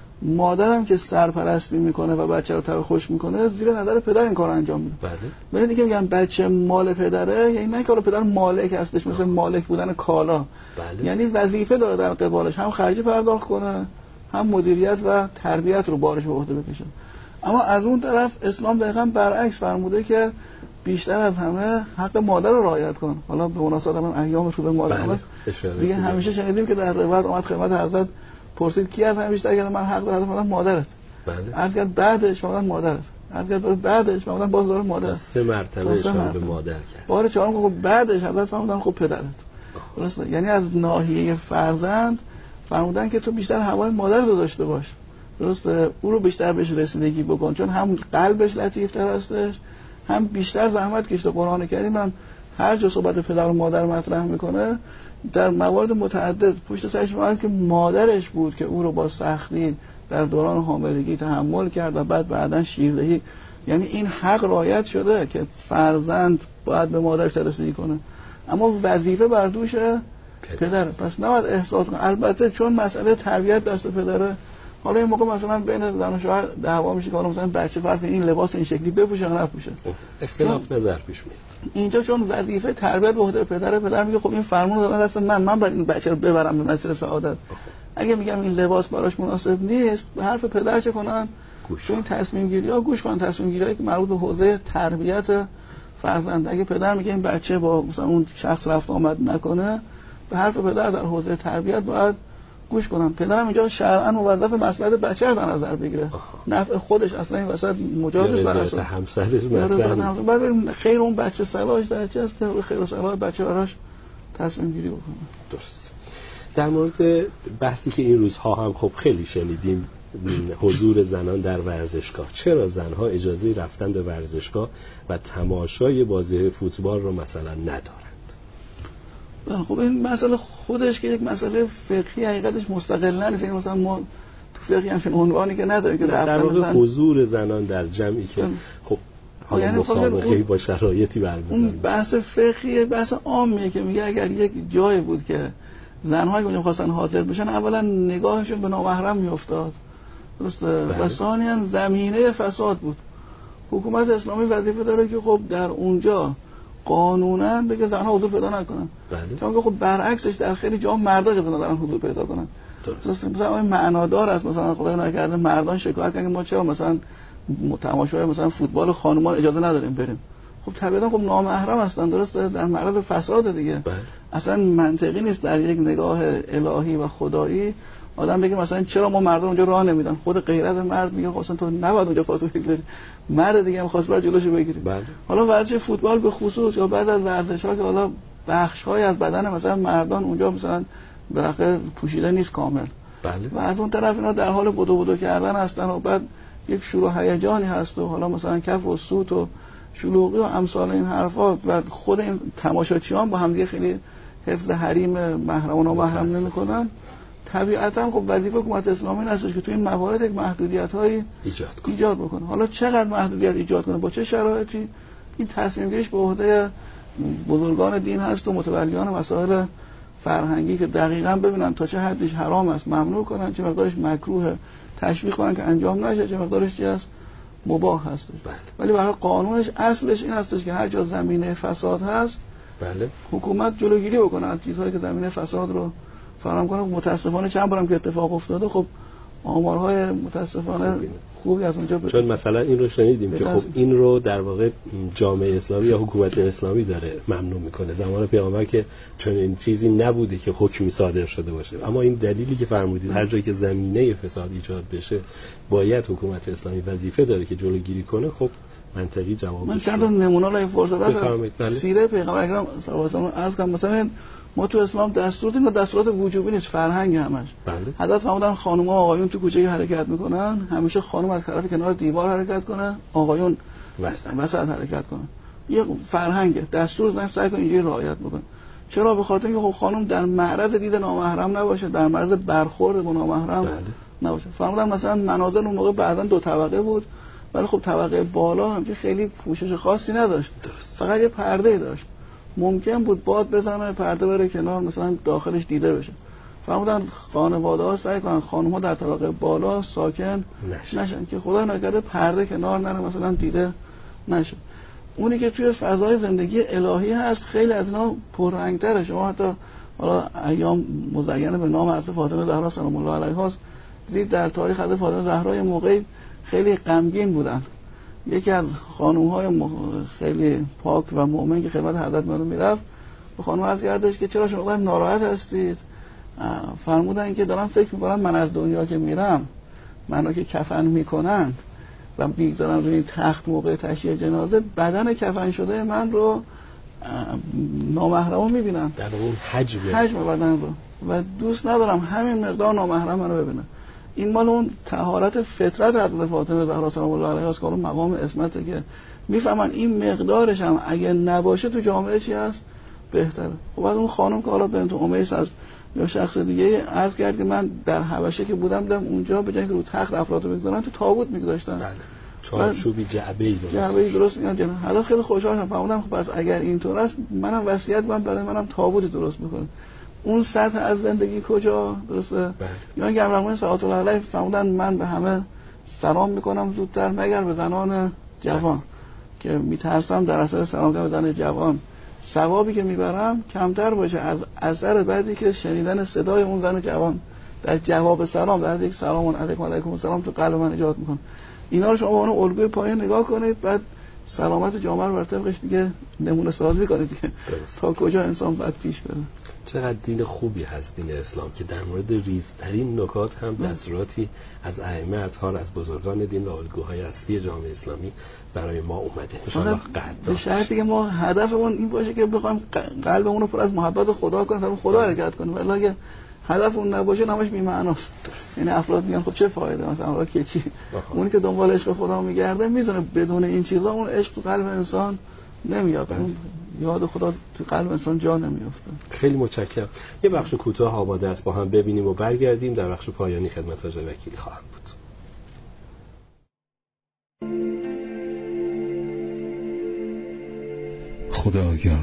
مادرم که سرپرستی میکنه و بچه رو تر خوش میکنه، زیر نظر پدر این کار انجام میده. بله. دیگه میگم بچه مال پدره، یعنی نه که پدر مالک هستش مثل مالک بودن کالا. بله. یعنی وظیفه داره در قبالش هم خرجی پرداخت کنه، هم مدیریت و تربیت رو بارش به عهده بکشه. اما از اون طرف اسلام دقیقاً برعکس فرموده که بیشتر از همه حق مادر رو رعایت کن. حالا به مناسبت الان ایام روز مادر است دیگه، همیشه شنیدیم که در روایت اومد خدمت حضرت پرسید کی از همه بیشتر گفتم من حق دارم فرمودن مادرت. بله. عرض کرد بعدش فرمودن مادرت. عرض کرد بعدش فرمودن باز داره مادرت. 3 مرتبه اشاره به مادر کرد. بار چهارم گفت بعدش حضرت فرمودن خب پدرت. درسته؟ یعنی از ناحیه فرزند فرمودن که تو بیشتر هوای مادرت رو داشته باش. درسته؟ او رو بیشتر بهش رسیدگی بکن، چون هم قلبش لطیف‌تر هستش، هم بیشتر زحمت کشته. قرآن کریم هم هر جا صحبت پدر و مادر مطرح میکنه در موارد متعدد پشت سرش میاد که مادرش بود که او رو با سختی در دوران حاملگی تحمل کرد و بعداً شیردهی. یعنی این حق رعایت شده که فرزند باید به مادرش رسیدگی کنه، اما وظیفه بر دوش پدره. پس نباید احساس کنه. البته چون مسئله تربیت دست پدره، حالا این موقع مثلا بین زن و شوهر دعوا میشه که مثلا بچه فرض این لباس این شکلی بپوشه یا نپوشه، اختلاف نظر پیش میاد. اینجا چون وظیفه تربیت به عهده پدر میگه خب این فرمان رو دادن دست من باید این بچه رو ببرم به مسیر سعادت. اگه میگم این لباس براش مناسب نیست، به حرف پدر چه کنن؟ تو این تصمیم گیری ها گوش کنن، تصمیم گیریایی که مربوط به حوزه تربیت فرزند. اگه پدر میگه این بچه با مثلا اون شخص رفت آمد نکنه، به حرف پدر در حوزه تربیت باید گوش کنم. پدرم اینجا شرعاً موظف مصلحت بچه رو در نظر بگیره، نفع خودش اصلا این وسط مجازش براش همسرش مثلا بعد بریم خیر اون بچه صلاحش در چی است که خیر و صلاح بچه براش تصمیم گیری بکنه. درست. در مورد بحثی که این روزها هم خب خیلی شنیدیم، حضور زنان در ورزشگاه، چرا زنها اجازه رفتن به ورزشگاه و تماشای بازی فوتبال رو مثلا ندارند؟ خب این مسئله خودش که یک مسئله فقهی حقیقتش مستقلا نیست، یعنی مثلا ما تو فقهی همچین عنوانی که نداریم که در واقع حضور زنان در جمعی که خب حالا مسابقه‌ای با شرایطی برگزار اون بحث فقهی بحث عامیه که میگه اگر یک جایی بود که زن‌ها اونجا خواستن حاضر بشن، اولا نگاهشون به نامحرم میافتاد، درسته؟ و ثانیاً زمینه فساد بود. حکومت اسلامی وظیفه داره که خب در اونجا قانونا بگه زن‌ها حضور پیدا نکنن. چون خب برعکسش در خیلی جا مردا اجازه ندارن حضور پیدا کنن. درسته؟ مثلا این معنادار است، مثلا خدای نکرده مردان شکایت کردن که ما چرا مثلا تماشای مثلا فوتبال خانومان اجازه نداریم بریم. خب طبیعتا خب نامحرم هستن، درسته؟ در معرض فساد دیگه. اصلا منطقی نیست در یک نگاه الهی و خدایی آدم بگه مثلا چرا ما مردان اونجا راه نمیدن. خود غیرت مرد میگه اصلا تو نباید اونجا خودت بگذاری، مرد دیگه می‌خواست بعد جلوشو بگیری. حالا ورزش فوتبال به خصوص یا بعد از ورزش‌ها که حالا بخش‌های از بدن مثلا مردان اونجا مثلا بالاخره پوشیده نیست کامل، و از اون طرف اینا در حال بدو کردن هستن و بعد یک شور و هیجانی هست و حالا مثلا کف و سوت و شلوغی و امثال این حرفا و خود این تماشاچیان با هم دیگه خیلی حفظ حریم محرم و نامحرم نمی‌کنن. طبیعتاً خب وظیفه حکومت اسلامی هستش که تو این موارد یک محدودیت‌هایی ایجاد بکنه. حالا چقدر محدودیت ایجاد کنه، با چه شرایطی، این تصمیم گیریش به عهده بزرگان دین هست و متولیان مسائل فرهنگی که دقیقاً ببینن تا چه حدش حرام است ممنوع کنن، چه مقدارش مکروه تشویق کنن که انجام نشه، چه مقدارش چی است مباح هستش. ولی برای قانونش اصلش این هستش که هر جا زمینه فساد هست حکومت جلوگیری بکنه از چیزهایی که زمینه فساد رو فراهم کنه. متاسفانه چند بارم که اتفاق افتاده خب آمارهای متاسفانه خوبی از اونجا چون مثلا این رو شنیدیم که خب این رو در واقع جامعه اسلامی یا حکومت اسلامی داره ممنوع میکنه. زمان پیامبر که چون این چیزی نبوده که حکمی صادر شده باشه، اما این دلیلی که فرمودید هر جایی که زمینه فساد ایجاد بشه باید حکومت اسلامی وظیفه داره که جلوگیری کنه. خب منطقی جواب من چند تا نمونه رو این فرصت هست سیره پیغمبر اکرم صلی الله علیه و آله عرض کنم. مثلا ما تو اسلام دستور داریم و دستورات وجوبی نیست، فرهنگ همش. حضرت فرمودن خانم‌ها و آقایون تو کوچه حرکت میکنن، همیشه خانم از طرف کنار دیوار حرکت کنه، آقایون وسط حرکت کنن. یه فرهنگه، دستور نه سعی کن اینجوری رعایت بکن. چرا؟ به خاطر اینکه خب خانم در معرض دید نامحرم نباشه، در معرض برخورد با نامحرم نباشه. فرمودن مثلا منازل اون موقع بعداً 2 طبقه بود، ولی خب طبقه بالا همچین خیلی پوشش خاصی نداشت، فقط یه پرده داشت. ممکن بود باد بزنه پرده بره کنار مثلا داخلش دیده بشه. فرمودن خانواده‌ها سعی کنن خانم‌ها در طبقه بالا ساکن نشن که خدا نکرده پرده کنار نره مثلا دیده نشه. اونی که توی فضای زندگی الهی هست خیلی از اینا پررنگ‌تره. شما حتی حالا ایام مزینه به نام حضرت فاطمه زهرا سلام الله علیها است، دید در تاریخ حضرت فاطمه زهرا موقعی خیلی غمگین بودن. یکی از خانم‌های خیلی پاک و مؤمن که خدمت حضرت میرفت به خانم عرض کردش که چرا شما ناراحت هستید؟ فرمودن که دارم فکر می‌کنم من از دنیا که میرم منو که کفن میکنند و میگذارن روی تخت موقع تشییع جنازه بدن کفن شده من رو نامحرمو میبینن، در اون حجم بدن رو، و دوست ندارم همین مقدار نامحرم منو ببینن. این مال اون طهارت فطرت حضرت فاطمه زهرا سلام الله علیها است که مقام عصمته که میفهمن این مقدارش هم اگه نباشه تو جامعه چی هست بهتره. خب بعد اون خانم که حالا بنت امیس از یا شخص دیگه عرض کرد که من در حبشه که بودم دیدم اونجا به جای که رو تخت افرادو بگذارن تو تابوت میگذاشتن، چارچوبی جعبه‌ای درست میگن جنا. حالا خیلی خوشحالم فهمیدم خب پس اگر اینطور است منم وصیت کنم برای منم تابوت درست میکنم. اون سطح از زندگی کجا؟ درسته؟ یا اینکه امرالمومنین صلوات الله علیه فرمودن من به همه سلام میکنم زودتر مگر به زنان جوان که میترسم در اثر سلام کردن به زن جوان ثوابی که میبرم کمتر باشه از اثر بعدی که شنیدن صدای اون زن جوان در جواب سلام در یک سلام علیکم و علیکم السلام تو قلب من ایجاد میکنه. اینا رو شما به عنوان الگوی پایین نگاه کنید، بعد سلامت جامعه رو بر طبقش دیگه نمونه سازی کنید دیگه تا کجا انسان باید پیش بره. چقدر دین خوبی هست دین اسلام که در مورد ریزترین نکات هم دستوراتی از ائمه اطهار، از بزرگان دین و الگوهای اصلی جامعه اسلامی برای ما اومده. انشاءالله به شرطی که ما هدفمون این باشه که بخوایم قلبمون رو پر از محبت خدا کنیم تا خدا حرکت کنیم، ولی اگه هدف اون نباشه نماش بی‌معناست. یعنی افراد میگن خب چه فایده مثلا که چی، اونی که دنبال عشق خدا میگرده میدونه بدون این چیزا اون عشق تو قلب انسان نمیاد، اون یاد خدا تو قلب انسان جا نمیافته. خیلی متشکرم. یه بخش کوتاه آماده است با هم ببینیم و برگردیم. در بخش پایانی خدمت آقای وکیلی خواهم بود. خدایا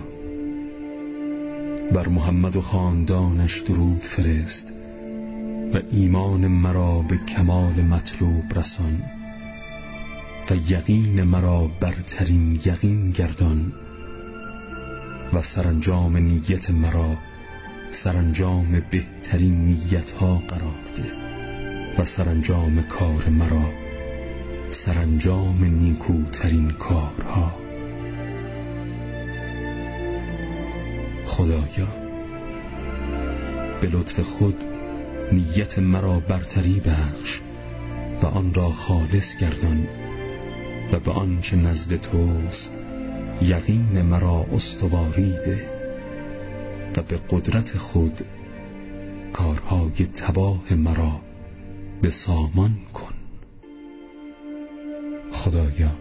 بر محمد و خاندانش درود فرست و ایمان مرا به کمال مطلوب رسان و یقین مرا برترین یقین گردان و سرانجام نیت مرا سرانجام بهترین نیتها قرار ده و سرانجام کار مرا سرانجام نیکوترین کارها. خدایا به لطف خود نیت مرا برتری بخش و آن را خالص گردان و به آنچه نزد توست یقین مرا استواری ده و به قدرت خود کارهای تباه مرا به سامان کن. خدایا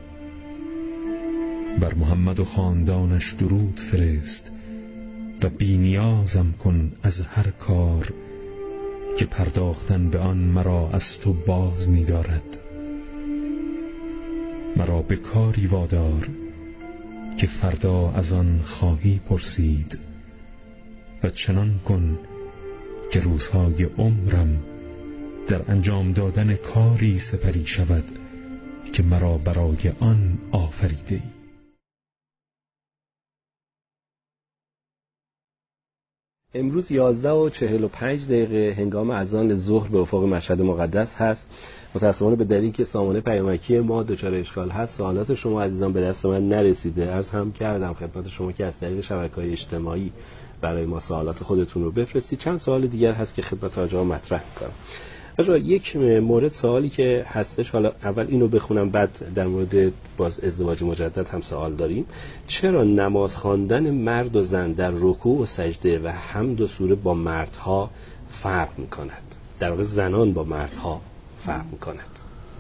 بر محمد و خاندانش درود فرست و بی نیازم کن از هر کار که پرداختن به آن مرا از تو باز می دارد. مرا به کاری وادار که فردا از آن خواهی پرسید و چنان کن که روزهای عمرم در انجام دادن کاری سپری شود که مرا برای آن آفریده ای. امروز 11:45 هنگام اذان ظهر به افق مشهد مقدس هست. متأسفانه به دلیلی که سامانه پیامکی ما دچار اشکال هست سوالات شما عزیزان به دست من نرسیده. عرض هم کردم خدمت شما که از طریق شبکه‌های اجتماعی برای ما سوالات خودتون رو بفرستید. چند سوال دیگر هست که خدمت آقا مطرح می‌کنم. آقا یک مورد سوالی که هستش، حالا اول اینو بخونم بعد در مورد باز ازدواج مجدد هم سوال داریم. چرا نماز خواندن مرد و زن در رکوع و سجده و حمد و سوره با مردها فرق می‌کند؟ در واقع زنان با مردها فرق می‌کند.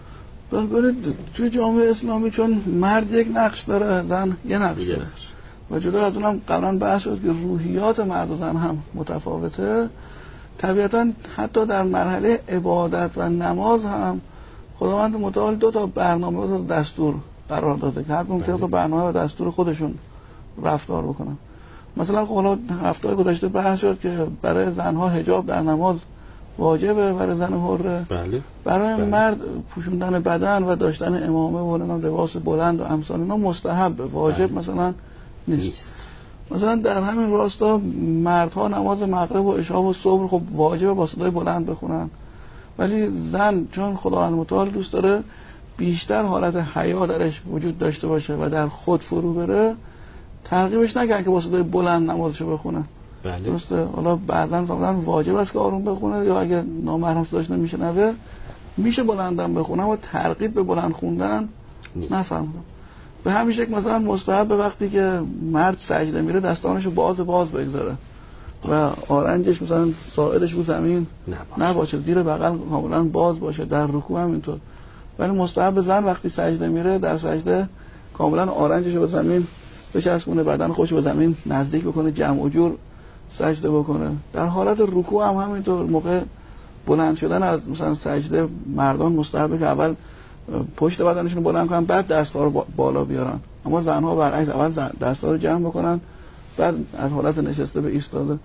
ببینید توی جامعه اسلامی چون مرد یک نقش داره زن یه نقش داره و جدا از اونم قبلا بحث شد که روحیات مرد و زن هم متفاوته. طبیعتاً حتی در مرحله عبادت و نماز هم خداوند متعال 2 برنامه و دستور قرار داده که هر کدوم طبق برنامه و دستور خودشون رفتار بکنن. مثلا خب هفته‌های گذشته بحث شد که برای زنها حجاب در نماز واجبه، برای زن حره. برای مرد پوشوندن بدن و داشتن عمامه و لباس بلند و امثال اینا مستحب، واجب مثلا نیست. مثلا در همین راستا مردها نماز مغرب و عشا و صبح خب واجبه با صدای بلند بخونن، ولی زن چون خداوند متعال دوست داره بیشتر حالت حیا درش وجود داشته باشه و در خود فرو بره ترغیبش نکردن که با صدای بلند نمازشو بخونه. درسته؟ حالا بعضن فهمیدن واجب است که آروم بخونه یا اگه نامحرم صداش نمیشنوه میشه بلندم بخونه و ترغیب به بلند خوندن نفرمودن. به همین شکل مثلا مستحب وقتی که مرد سجده میره دستانشو باز بگذاره و آرنجش مثلا ساعدش رو زمین نباشه، زیر بغل کاملا باز باشه. در رکوع هم اینطور. ولی مستحب زن وقتی سجده میره در سجده کاملا آرنجش رو به زمین بچسبونه، بدن خودش به زمین نزدیک بکنه، جمع و جور سجده بکنه. در حالت رکوع هم همینطور موقع بلند شدن از مثلا سجده مردان مستحبه که اول پشت بدنشون بلند کنن بعد دست‌ها رو بالا بیارن، اما زن‌ها برعکس اول دست‌ها رو جمع بکنن بعد از حالت نشسته به ایستاده.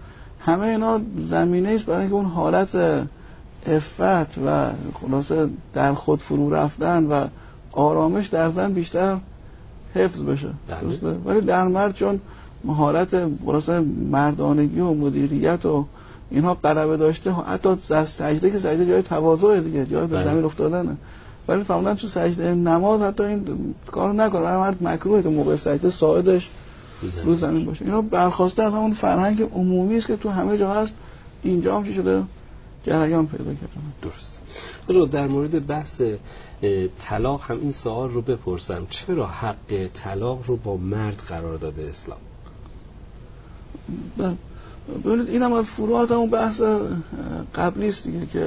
همه اینا زمینه است برای اینکه اون حالت عفت و خلاصه در خود فرو رفتن و آرامش در زن بیشتر حفظ بشه. ولی در مرد چون مهارت خلاصه مردانگی و مدیریت و اینها غلبه داشته، حتی در سجده که سجده جای تواضع دیگه، جای به زمین افتادنه، ولی فرمودن تو سجده نماز حتی این کارو نکنه. مرد مکروهه که موقع سجده ساعدش رو زمین باشه. اینا برخواسته از همون فرهنگ عمومی است که تو همه جا هست، اینجا هم چی شده جریان پیدا کرده. درست. در مورد بحث طلاق هم این سوال رو بپرسم، چرا حق طلاق رو با مرد قرار داده اسلام؟ ببینید این هم از فروعات همون بحث قبلی است دیگه، که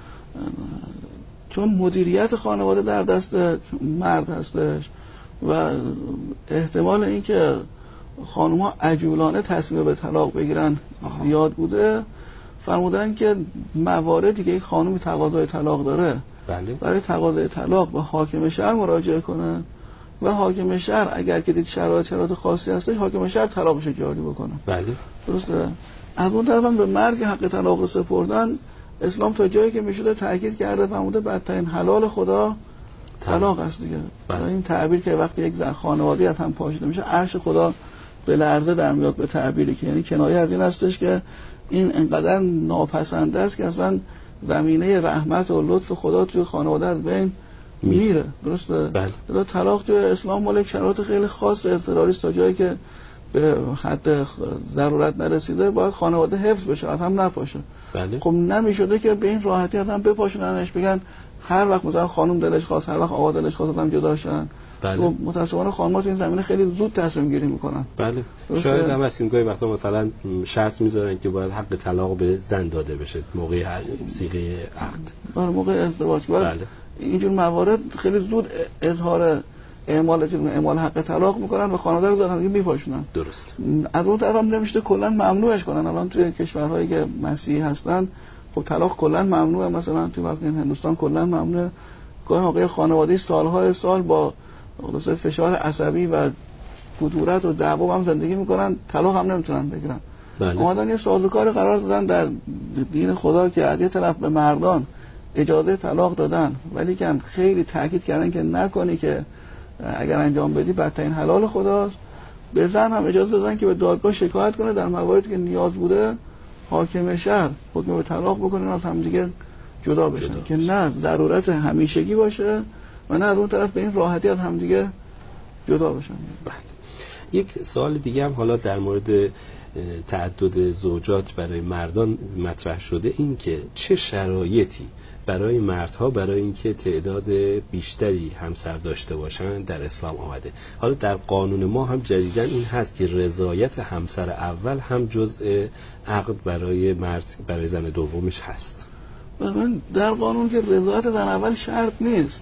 چون مدیریت خانواده در دست مرد هستش و احتمال این که خانوما عجولانه تصمیم به طلاق بگیرن زیاد بوده، فرمودن که مواردی که یک خانومی تقاضای طلاق داره برای تقاضای طلاق به حاکم شهر مراجعه کنه و حاکم شهر اگر که دید شرایط خاصی هستش، حاکم شهر طلاقش جاری بکنه. درسته؟ از اون طرف هم به مرد که حق طلاق رو سپردن، اسلام تا جایی که میشده تاکید کرده، فرموده بدترین حلال خدا طلاق است دیگه. این تعبیر که وقتی یک خانواده‌ای از هم پاشیده میشه، عرش خدا به لرزه در میاد، به تعبیری که یعنی کنایه از این هستش که این انقدر ناپسنده است که اصلا زمینه رحمت و لطف خدا توی خانواده از بین میره. درسته؟ بله. طلاق توی اسلام مالک شرایط خیلی خاص اضطراری است، تا جایی که به حد ضرورت نرسیده باید خانواده حفظ بشه، از هم نپاشه. بله. خب نمیشده که به این راحتی از هم بپاشوننش، بگن هر وقت مثلا خانم دلش خواست، هر وقت آقا دلش خواست هم جدا شدن. بله. خب متأسفانه خانم‌ها تو این زمینه خیلی زود تصمیم گیری میکنن. بله. شاید هم از این گاهی وقتا مثلا شرط میذارن که باید حق طلاق به زن داده بشه موقع صیغه عقد. بله، موقع ازدواج. بله. اینجور موارد خیلی زود اظهار اعمال حق طلاق میکنن و خانواده رو دارن میپاشونن. درست. از اون طرف هم نمیشه کلا ممنوعش کنن. الان توی کشورهایی که مسیحی هستن خب طلاق کلا ممنوعه، مثلا توی هندوستان کلا ممنوعه. گاهی موقع خانواده‌ای سالهای سال با فشار عصبی و کدورت و دعوا هم زندگی میکنن، طلاق هم نمیتونن بگیرن. اومدن یه سازوکار قرار دادن در دین خدا که از یه طرف به مردان اجازه طلاق دادن، ولی که خیلی تاکید کردن که نکنی که اگر انجام بدی بدترین حلال خداست. به زن هم اجازه دادن که به دادگاه شکایت کنه در مواردی که نیاز بوده، حاکم شهر حکم به طلاق بکنه، از هم دیگه جدا بشن که نه ضرورت همیشگی باشه و نه از اون طرف به این راحتی از هم دیگه جدا بشن. بله. یک سوال دیگه هم حالا در مورد تعدد زوجات برای مردان مطرح شده، این که چه شرایطی برای مردها برای اینکه تعداد بیشتری همسر داشته باشن در اسلام آمده. حالا در قانون ما هم جدیداً این هست که رضایت همسر اول هم جزء عقد برای مرد برای زن دومش هست. من در قانون که رضایت زن اول شرط نیست،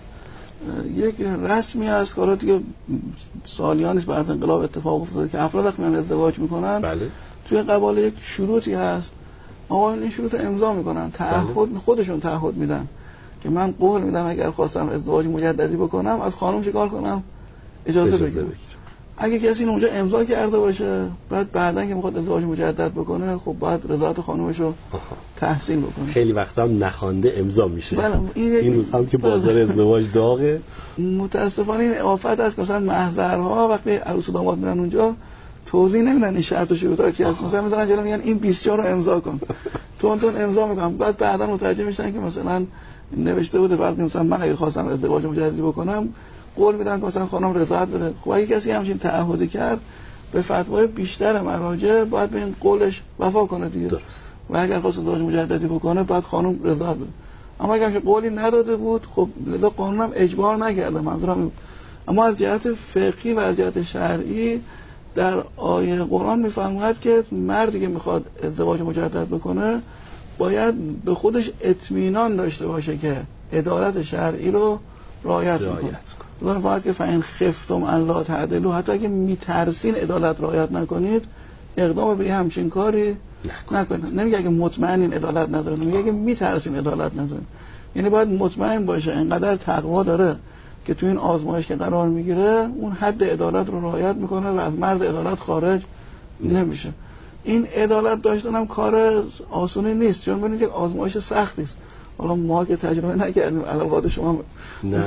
یک رسمی هست که دیگه سالیان است بعد از انقلاب اتفاق افتاده که افراد وقتی ازدواج میکنن بله. توی قباله یک شروطی هست، آقایون این شروط امضا میکنن، تعهد بله. خودشون تعهد میدن که من قول میدم اگر خواستم ازدواج مجددی بکنم از خانم چیکار کنم؟ اجازه بگیرم. اگه کسی اونجا امضا کرده باشه بعدن که میخواد ازدواج مجدد بکنه، خب باید رضایت خانومش رو تحسین بکنه. خیلی وقتا هم نخوانده امضا میشه. بله. این روز هم که بازار ازدواج داغه. متاسفانه این آفت است که مثلا محضرها وقتی عروس و داماد میرن اونجا توضیح نمیدن این شرط و شروطا چی هست. مثلا میذارن جلو میگن این 24 رو امضا کن، تون امضا میکنن، بعد بعدا متوجه میشن که مثلا نوشته بوده وقتی مثلا من اگه خواستم ازدواج مجددی بکنم قول میدن که مثلا خانم رضایت بده. خب اگه کسی همچین تعهدی کرد به فتوای بیشتر مراجع باید به این قولش وفا کنه دیگه. درست. و اگر خواست ازدواج مجددی بکنه بعد خانم رضایت بده. اما اگر قولی نداده بود خب لذا قانون هم اجبار نکرده. منظورم اما از جهت فقهی و از جهت شرعی در آیه قرآن میفرماید که مردی که میخواد ازدواج مجدد بکنه باید به خودش اطمینان داشته باشه که عدالت شرعی رو رعایت کنه. لذا فقط که فإن خفتم الا تعدلوا، حتی اگه میترسین عدالت رعایت نکنید اقدام به همچین کاری نکنید. نمیگه اگه مطمئنین عدالت نداره، میگه اگه میترسین عدالت نداره. یعنی باید مطمئن باشه انقدر تقوا داره که تو این آزمایش که قرار میگیره اون حد عدالت رو رعایت میکنه و از مرز عدالت خارج نمیشه. این عدالت داشتن هم کار آسونی نیست، چون ببینید یک آزمایش سختی است. حالا ما که تجربه نکردیم علاوه شما نه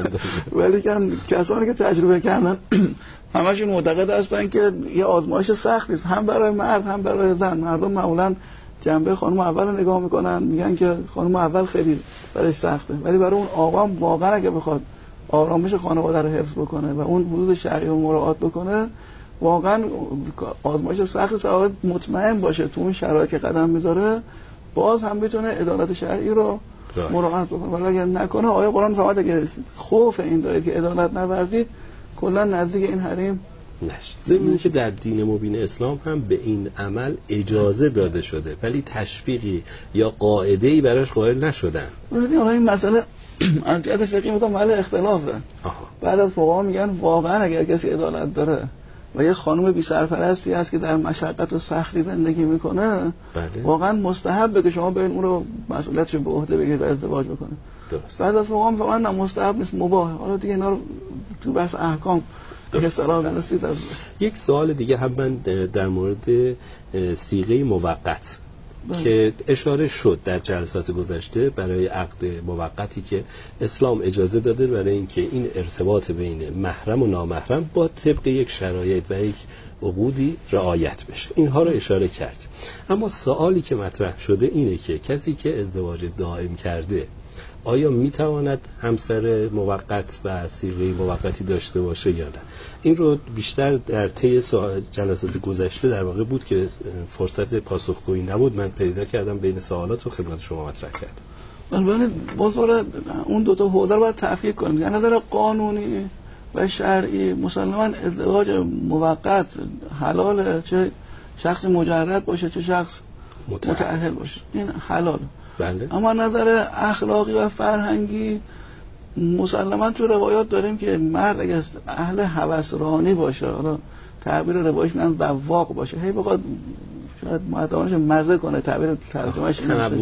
ولی کسانی که تجربه کردن همشون معتقد هستن که یه آزمایش سختی است، هم برای مرد هم برای زن. مردم معمولا جنبه خانم اول رو نگاه میکنن، میگن که خانم اول خیلی برای سخته، ولی برای اون آقا واقعا اگه بخواد آرامش خانواده رو حفظ بکنه و اون حدود شرعی رو مراعات بکنه، واقعا آزمایش سخت است. مطمئن باشه تو اون شرایط که قدم میذاره باز هم بتونه عدالت شرعی رو مراعات بکنه. ولی اگر نکنه، آیه قرآن فقط اگه خوف این دارید که عدالت نورزید، کلا نزدیک این حریم نشد. ضمن که در دین مبین اسلام هم به این عمل اجازه داده شده، ولی تشویقی یا قاعده‌ای براش قائل نشدن. حالا این مسئله از جهت فقهی محل اختلافه. بعد از فقها میگن واقعا اگر کسی عدالت داره و یه خانم بی سرپرستی هست که در مشقت و سختی زندگی میکنه، بله. واقعا مستحبه که شما برین اون رو مسئولیتش به عهده بگیرید و ازدواج بکنید. درست. بعد از فقها فقط نه مستحب نیست، مباهه. حالا دیگه اینا رو تو بحث احکام که سلام نسید. یک سوال دیگه هم من در مورد صیغه موقت که اشاره شد در جلسات گذشته برای عقد موقتی که اسلام اجازه داده برای اینکه این ارتباط بین محرم و نامحرم با طبق یک شرایط و یک عقودی رعایت بشه. اینها رو اشاره کرد. اما سوالی که مطرح شده اینه که کسی که ازدواج دائم کرده آیا میتواند همسر موقت و صیغه موقتی داشته باشه یا نه؟ این رو بیشتر در طی جلسات گذشته در واقع بود که فرصت پاسخگویی نبود، من پیدا کردم بین سوالات رو خدمت شما مطرح کردم. البته بازار اون دو تا حوزه رو باید تفکیک کنیم. از نظر قانونی و شرعی مسلماً ازدواج موقت حلاله، چه شخص مجرد باشه چه شخص متأهل باشه، این حلال. بله. اما نظر اخلاقی و فرهنگی مسلماً تو روایات داریم که مرد اگه اهل هوسرانی باشه، حالا تعبیر روایش میگن ذواق باشه، هی بخواد شاید مدارش مزه کنه، تعبیر ترجمهش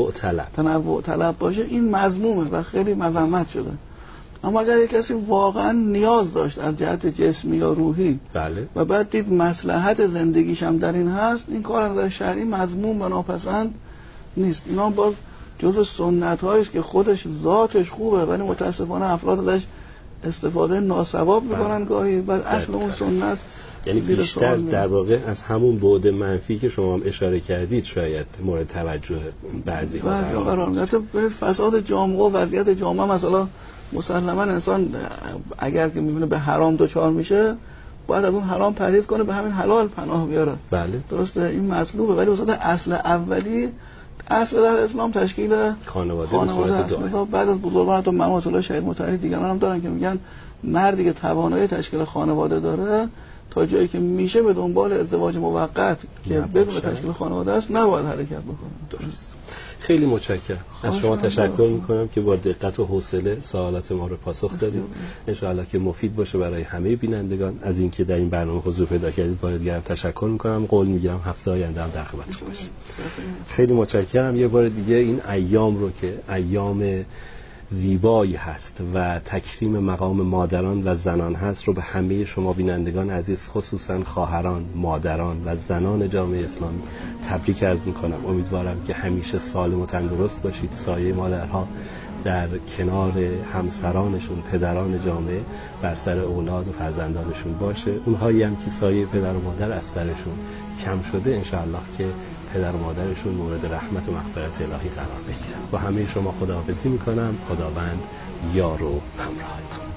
تنوع طلب باشه، این مذمومه و خیلی مذمت شده. اما اگر یک کسی واقعا نیاز داشت از جهت جسمی یا روحی، بله. و بعد دید مصلحت زندگیش هم در این هست، این کار در شرعی مذموم و ناپسند نیست. اینا باز جزو سنت هایی است که خودش ذاتش خوبه، ولی متاسفانه افراد ازش استفاده ناصواب میکنن گاهی. بعد اصل اون سنت یعنی بیشتر در واقع از همون بعد منفی که شما هم اشاره کردید شاید مورد توجه بعضی ها قرار میگیره. فساد جامعه و وضعیت جامعه، مثلا مسلما انسان اگر که میبینه به حرام دچار میشه، باید از اون حرام پرهیز کنه، به همین حلال پناه بیاره. بله. درسته، این مطلوبه. ولی واسه اصل اولی، اصل در اسلام تشکیل خانواده است. بعد از بزرگان تا محمد الله شهید مطهری دیگران هم دارن که میگن مردی که توانایی تشکیل خانواده داره تا جایی که میشه به دنبال ازدواج موقت که بدون تشکیل خانواده است نباید حرکت بکنه. درست. خیلی متشکرم از شما، تشکر میکنم که با دقت و حوصله سوالات ما رو پاسخ دادید. انشاءالله که مفید باشه برای همه بینندگان. از اینکه در این برنامه حضور پیدا کردید بازگردم تشکر میکنم. قول میگیرم هفته آینده هم در خدمتتون باشم. خیلی متشکرم. یه بار دیگه این ایام رو که ایام زیبایی هست و تکریم مقام مادران و زنان هست رو به همه شما بینندگان عزیز، خصوصا خواهران، مادران و زنان جامعه اسلامی تبریک عرض میکنم. امیدوارم که همیشه سالم و تندرست باشید. سایه مادرها در کنار همسرانشون، پدران جامعه، بر سر اولاد و فرزندانشون باشه. اونهایی هم که سایه پدر و مادر از سرشون کم شده، انشاءالله که پدر و مادرشون مورد رحمت و مغفرت الهی قرار بگیرن. با همه شما خداحافظی میکنم. خداوند یار و همراهتون.